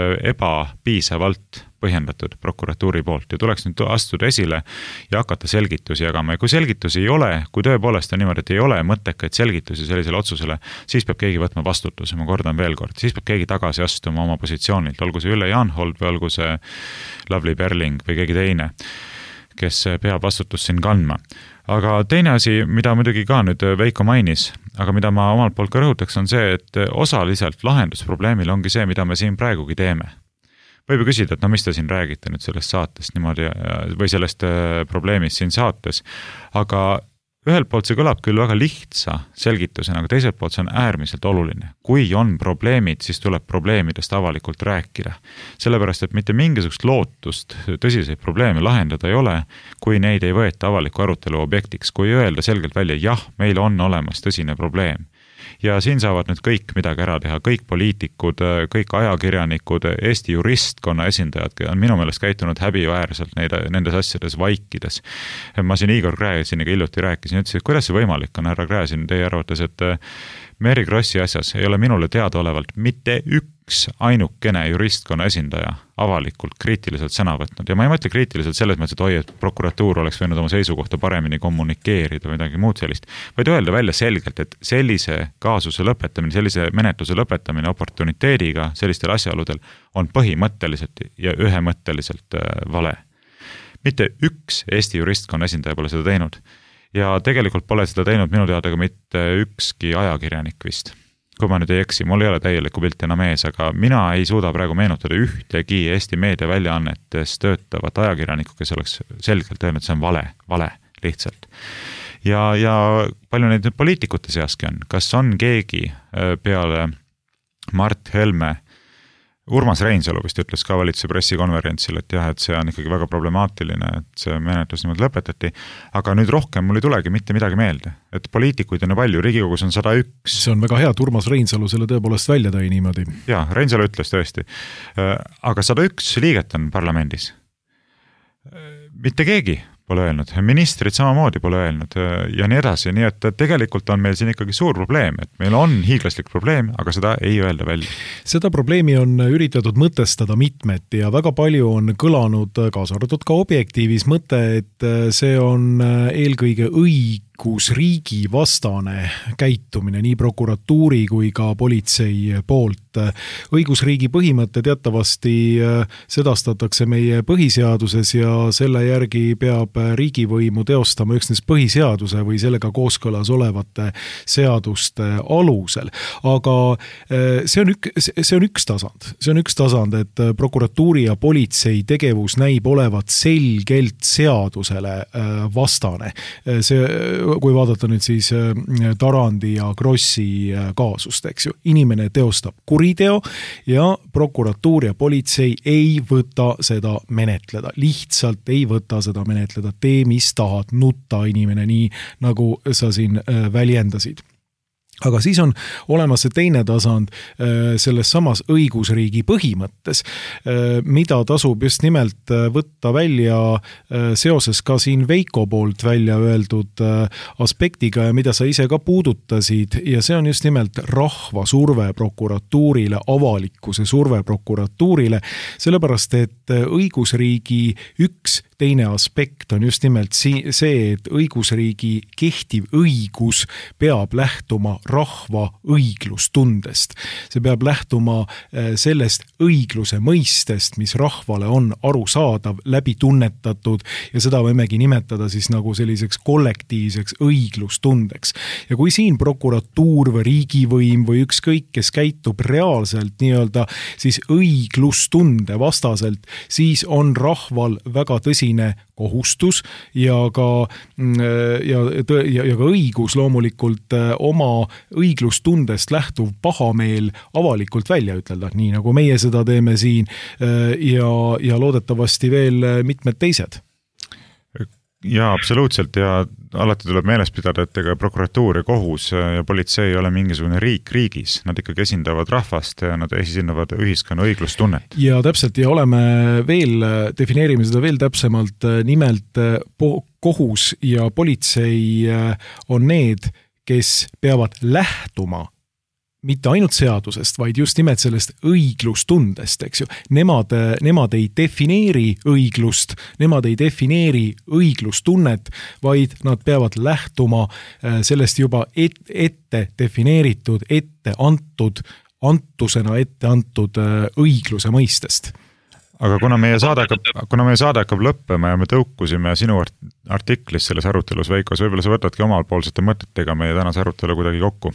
piisavalt põhjendatud prokuratuuri poolt ja tuleks nüüd astuda esile ja hakata selgitusi jagama. Ja kui selgitusi ei ole, kui tõepoolest on niimoodi, et ei ole mõttekaid selgitusi sellisele otsusele, siis peab keegi võtma vastutuse, ma kordan veel kord, siis peab keegi tagasi astuma oma positsioonilt, olgu see Ülle Jaanhold või olgu see Lavly Perling või keegi teine, kes peab vastutust siin kandma. Aga teine asi, mida muidugi ka nüüd Veiko mainis, aga mida ma omalt poolt ka rõhutaks, on see, et osaliselt lahendusprobleemil ongi see, mida me siin praegugi teeme. Võib ju küsida, et mis te siin räägite nüüd sellest saatest niimoodi või sellest probleemist siin saates, aga ühelt poolt see kõlab küll väga lihtsa selgitusena, aga teiselt poolt see on äärmiselt oluline. Kui on probleemid, siis tuleb probleemidest avalikult rääkida. Sellepärast, et mitte mingisugust lootust tõsiseid probleeme lahendada ei ole, kui neid ei võeta avaliku arutelu objektiks, kui öelda selgelt välja, jah, meil on olemas tõsine probleem. Ja siin saavad nüüd kõik midagi ära teha, kõik poliitikud, kõik ajakirjanikud, Eesti juristkonna esindajad on minu meelest käitunud häbiväärselt nendes asjades vaikides. Ma siin Igor Gräziniga hiljuti rääkisin, ütlesin, et kuidas see võimalik on, härra Gräzin, teie arvates, et Mary Krossi asjas ei ole minule teadaolevalt mitte üks ainukene juristkonna esindaja avalikult kriitiliselt sõna võtnud. Ja ma ei mõtle kriitiliselt selles mõttes, et oi, et prokuratuur oleks võinud oma seisukohta paremini kommunikeerida või midagi muud sellist, vaid öelda välja selgelt, et sellise kaasuse lõpetamine, sellise menetluse lõpetamine oportuniteediga sellistel asjaoludel on põhimõtteliselt ja ühemõtteliselt vale. Mitte üks Eesti juristkonna esindaja pole seda teinud. Ja tegelikult pole seda teinud minu teada ka mitte ükski ajakirjanik vist. Kui ma nüüd ei eksi, mul ei ole täielikku pilti enam ees, aga mina ei suuda praegu meenutada ühtegi Eesti meediaväljaannetes töötavat ajakirjanikku, kes oleks selgelt öelnud, see on vale lihtsalt. Ja palju neid poliitikute seaski on? Kas on keegi peale Mart Helme Urmas Reinsalu vist ütles ka valitsuse pressikonverentsil, et jah, et see on ikkagi väga problemaatiline, et see menetlus niimoodi lõpetati, aga nüüd rohkem mul ei tulegi mitte midagi meelde, et poliitikuid on ju palju, Riigikogus on 101. See on väga hea, et Urmas Reinsalu selle tõepoolest välja tõi niimoodi. Jaa, Reinsalu ütles tõesti, aga 101 liiget on parlamendis. Mitte keegi pole öelnud, ministrid samamoodi pole öelnud ja nii edasi, nii et tegelikult on meil siin ikkagi suur probleem, et meil on hiiglaslik probleem, aga seda ei öelda välja. Seda probleemi on üritatud mõtestada mitmeti ja väga palju on kõlanud, kaasa arvatud ka Objektiivis mõte, et see on eelkõige õigusriigi vastane käitumine nii prokuratuuri kui ka politsei poolt. Õigusriigi põhimõte teatavasti sedastatakse meie põhiseaduses ja selle järgi peab riigivõimu teostama üksnes põhiseaduse või sellega kooskõlas olevate seaduste alusel. Aga see on üks tasand. See on üks tasand, et prokuratuuri ja politsei tegevus näib olevat selgelt seadusele vastane. See, kui vaadata nüüd siis Tarandi ja Krossi kaasust, eks ju. Inimene teostab kuriteo ja prokuratuur ja politsei ei võta seda menetleda. Lihtsalt ei võta seda menetleda. Tee, mis tahad, nutta inimene, nii nagu sa siin väljendasid. Aga siis on olemas see teine tasand selles samas õigusriigi põhimõttes, mida tasub just nimelt võtta välja seoses ka siin Veiko poolt välja öeldud aspektiga ja mida sa ise ka puudutasid ja see on just nimelt rahva surve prokuratuurile, avalikkuse surve prokuratuurile, sellepärast et õigusriigi üks teine aspekt on just nimelt see, et õigusriigi kehtiv õigus peab lähtuma rahva õiglustundest. See peab lähtuma sellest õigluse mõistest, mis rahvale on arusaadav, läbi tunnetatud ja seda võimegi nimetada siis nagu selliseks kollektiivseks õiglustundeks. Ja kui siin prokuratuur või riigivõim või ükskõik, kes käitub reaalselt nii-öelda siis õiglustunde vastaselt, siis on rahval väga tõsine kohustus ja ka õigus loomulikult oma õiglustundest lähtuv pahameel avalikult välja ütelda, nii nagu meie seda teeme siin ja loodetavasti veel mitmed teised. Jaa, absoluutselt ja alati tuleb meeles pidada, et ega prokuratuur ja kohus ja politsei ei ole mingisugune riik riigis. Nad ikkagi esindavad rahvast ja nad esindavad ühiskonna õiglustunnet. Ja täpselt ja defineerime seda veel täpsemalt, nimelt kohus ja politsei on need, kes peavad lähtuma mitte ainult seadusest, vaid just nimelt sellest õiglustundest, eks ju. Nemad ei defineeri õiglust, nemad ei defineeri õiglustunnet, vaid nad peavad lähtuma sellest juba ette defineeritud, antusena ette antud õigluse mõistest. Aga kuna meie saade hakkab lõppema ja me tõukusime sinu artiklis selles arutelus, Veiko, võib-olla sa võtadki omalpoolsete mõtetega meie tänase arutelu kuidagi kokku?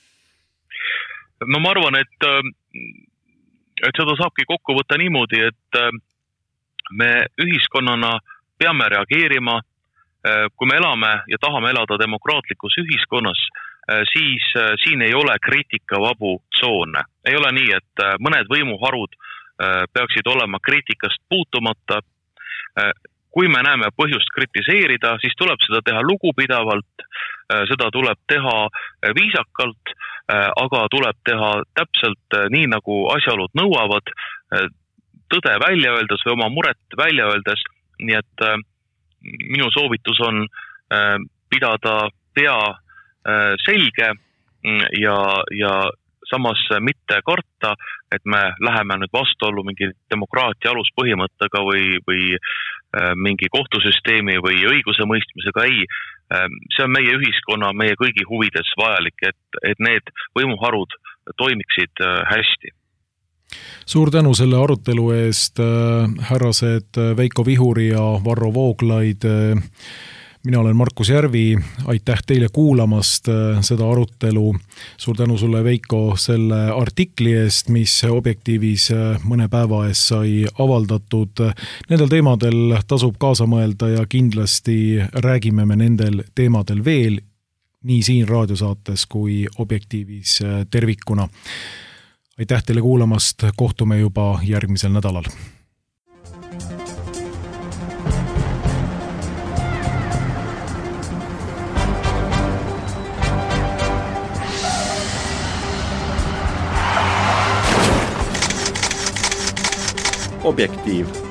No ma arvan, et seda saabki kokku võtta niimoodi, et me ühiskonnana peame reageerima, kui me elame ja tahame elada demokraatlikus ühiskonnas, siis siin ei ole kriitikavabu tsoone. Ei ole nii, et mõned võimuharud peaksid olema kriitikast puutumata. Kui me näeme põhjust kritiseerida, siis tuleb seda teha lugupidavalt, seda tuleb teha viisakalt, aga tuleb teha täpselt nii, nagu asjaolud nõuavad, tõde välja öeldes või oma muret välja öeldes. Nii et minu soovitus on pidada pea selge ja samas mitte karta, et me läheme nüüd vastuollu mingi demokraatia aluspõhimõttega või mingi kohtusüsteemi või õiguse mõistmisega. Ei, see on meie ühiskonna, meie kõigi huvides vajalik, et need võimuharud toimiksid hästi. Suur tänu selle arutelu eest, härrased Veiko Vihuri ja Varro Vooglaid. Mina olen Markus Järvi, aitäh teile kuulamast seda arutelu. Suur tänu sulle, Veiko, selle artikli eest, mis Objektiivis mõne päeva eest sai avaldatud. Nendel teemadel tasub kaasa mõelda ja kindlasti räägime me nendel teemadel veel, nii siin raadiosaates kui Objektiivis tervikuna. aitäh teile kuulamast, kohtume juba järgmisel nädalal. Objektiiv.